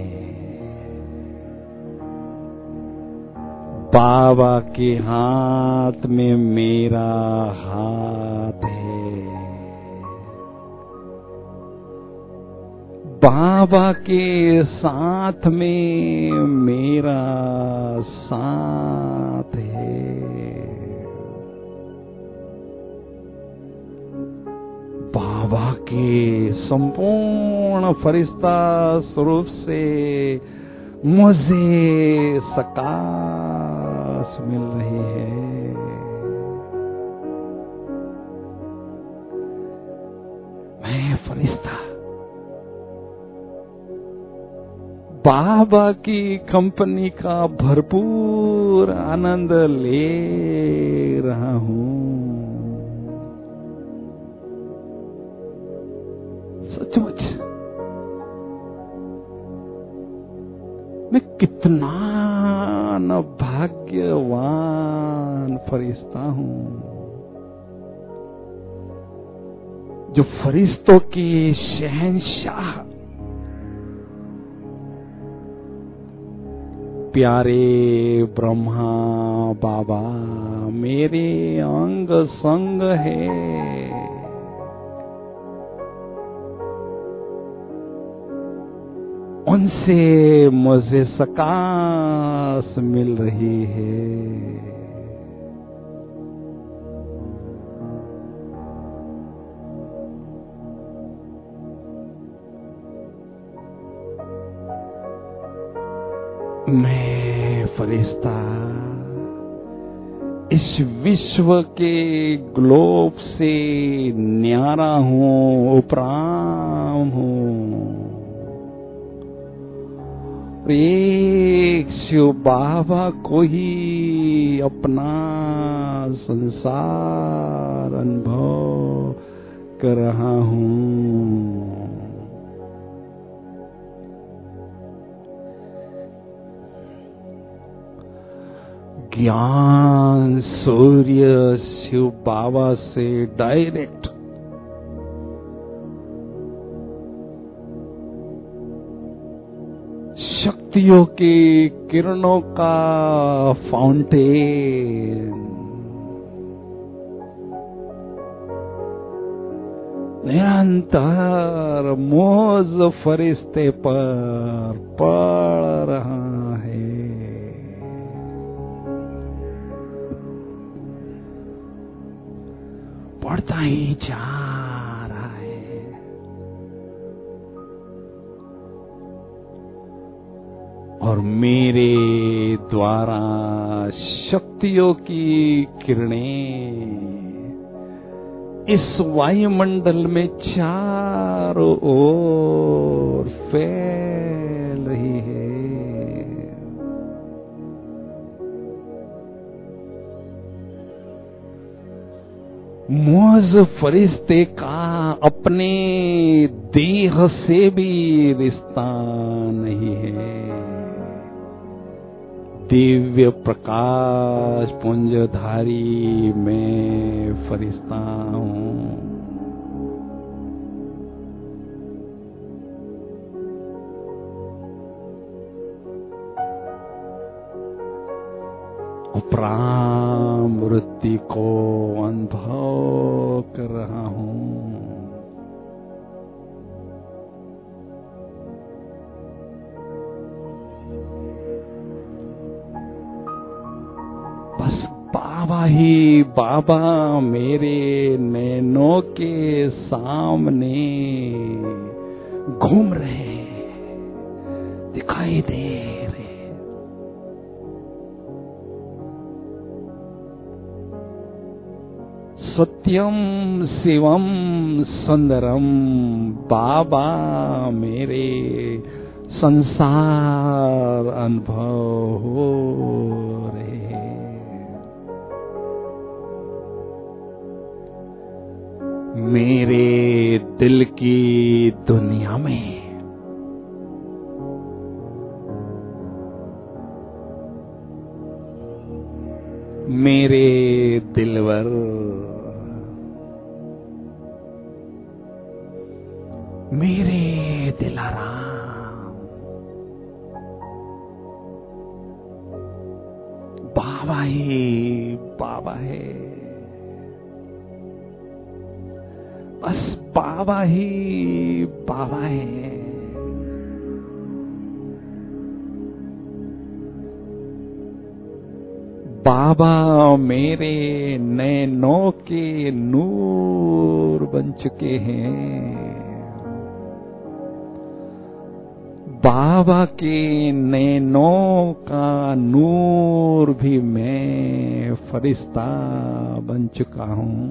बाबा के हाथ में मेरा हाथ है। बाबा के साथ में मेरा साथ है। बाबा के संपूर्ण फरिश्ता स्वरूप से मुझे सकाश मिल रही है। मैं फरिश्ता बाबा की कंपनी का भरपूर आनंद ले रहा हूँ। सचमुच मैं कितना न भाग्यवान फरिश्ता हूँ जो फरिश्तों के शहंशाह प्यारे ब्रह्मा बाबा मेरे अंग संग है। उनसे मुझे सकाश मिल रही है। मैं फरिश्ता इस विश्व के ग्लोब से न्यारा हूँ, उपराम हूँ। एक शिव बाबा को ही अपना संसार अनुभव कर रहा हूँ। ज्ञान सूर्य शिव बाबा से डायरेक्ट शक्तियों के किरणों का फाउंटेन निरंतर मुझ फरिश्ते पर पड़ रहा है। बढ़ता ही जा रहा है। और मेरे द्वारा शक्तियों की किरणें इस वायुमंडल में चारों ओर फैल रही है। मुझ फरिश्ते का अपने देह से भी रिश्ता नहीं है। दिव्य प्रकाश पुंजधारी मैं फरिश्ता हूँ। प्राण वृत्ति को अनुभव कर रहा हूँ। बस बाबा ही बाबा मेरे नैनों के सामने घूम रहे, दिखाई दे रहे। सत्यम शिवम सुंदरम बाबा मेरे संसार अनुभव हो रहे। मेरे दिल की दुनिया में मेरे दिलवर मेरे दिलाराम बाबा ही बाबा है। बस बाबा ही बाबा है। बाबा मेरे नैनों के नूर बन चुके हैं। बाबा के नैनों का नूर भी मैं फरिश्ता बन चुका हूँ।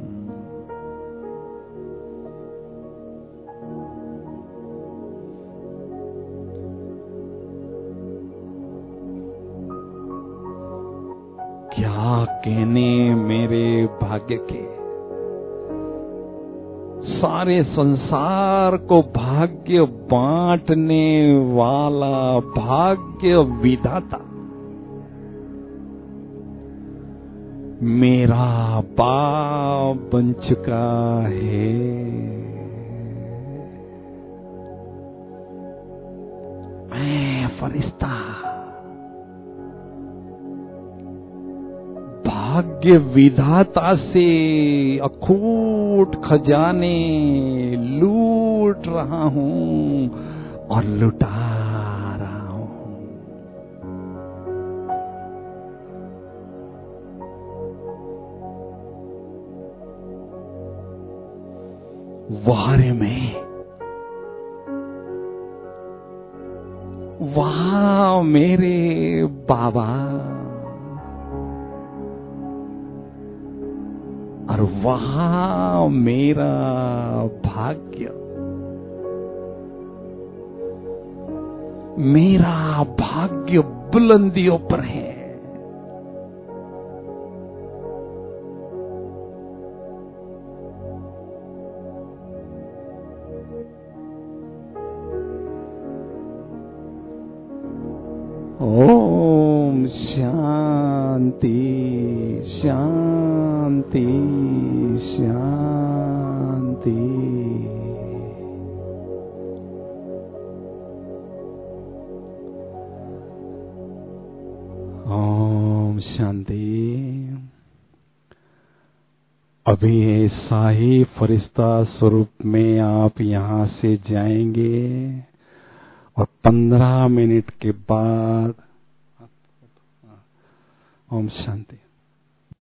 क्या कहने मेरे भाग्य के, सारे संसार को भाग्य बांटने वाला भाग्य विधाता मेरा बाप बन चुका है। मैं फरिश्ता भाग्य विधाता से अखूट खजाने लूट रहा हूँ और लुटा रहा हूँ। वारे में वहां मेरे बाबा और वहां मेरा भाग्य, मेरा भाग्य बुलंदियों पर है। ओम शांति शांति शांति। ओम शांति। अभी ऐसा ही फरिश्ता स्वरूप में आप यहाँ से जाएंगे और पंद्रह मिनट के बाद ओम शांति।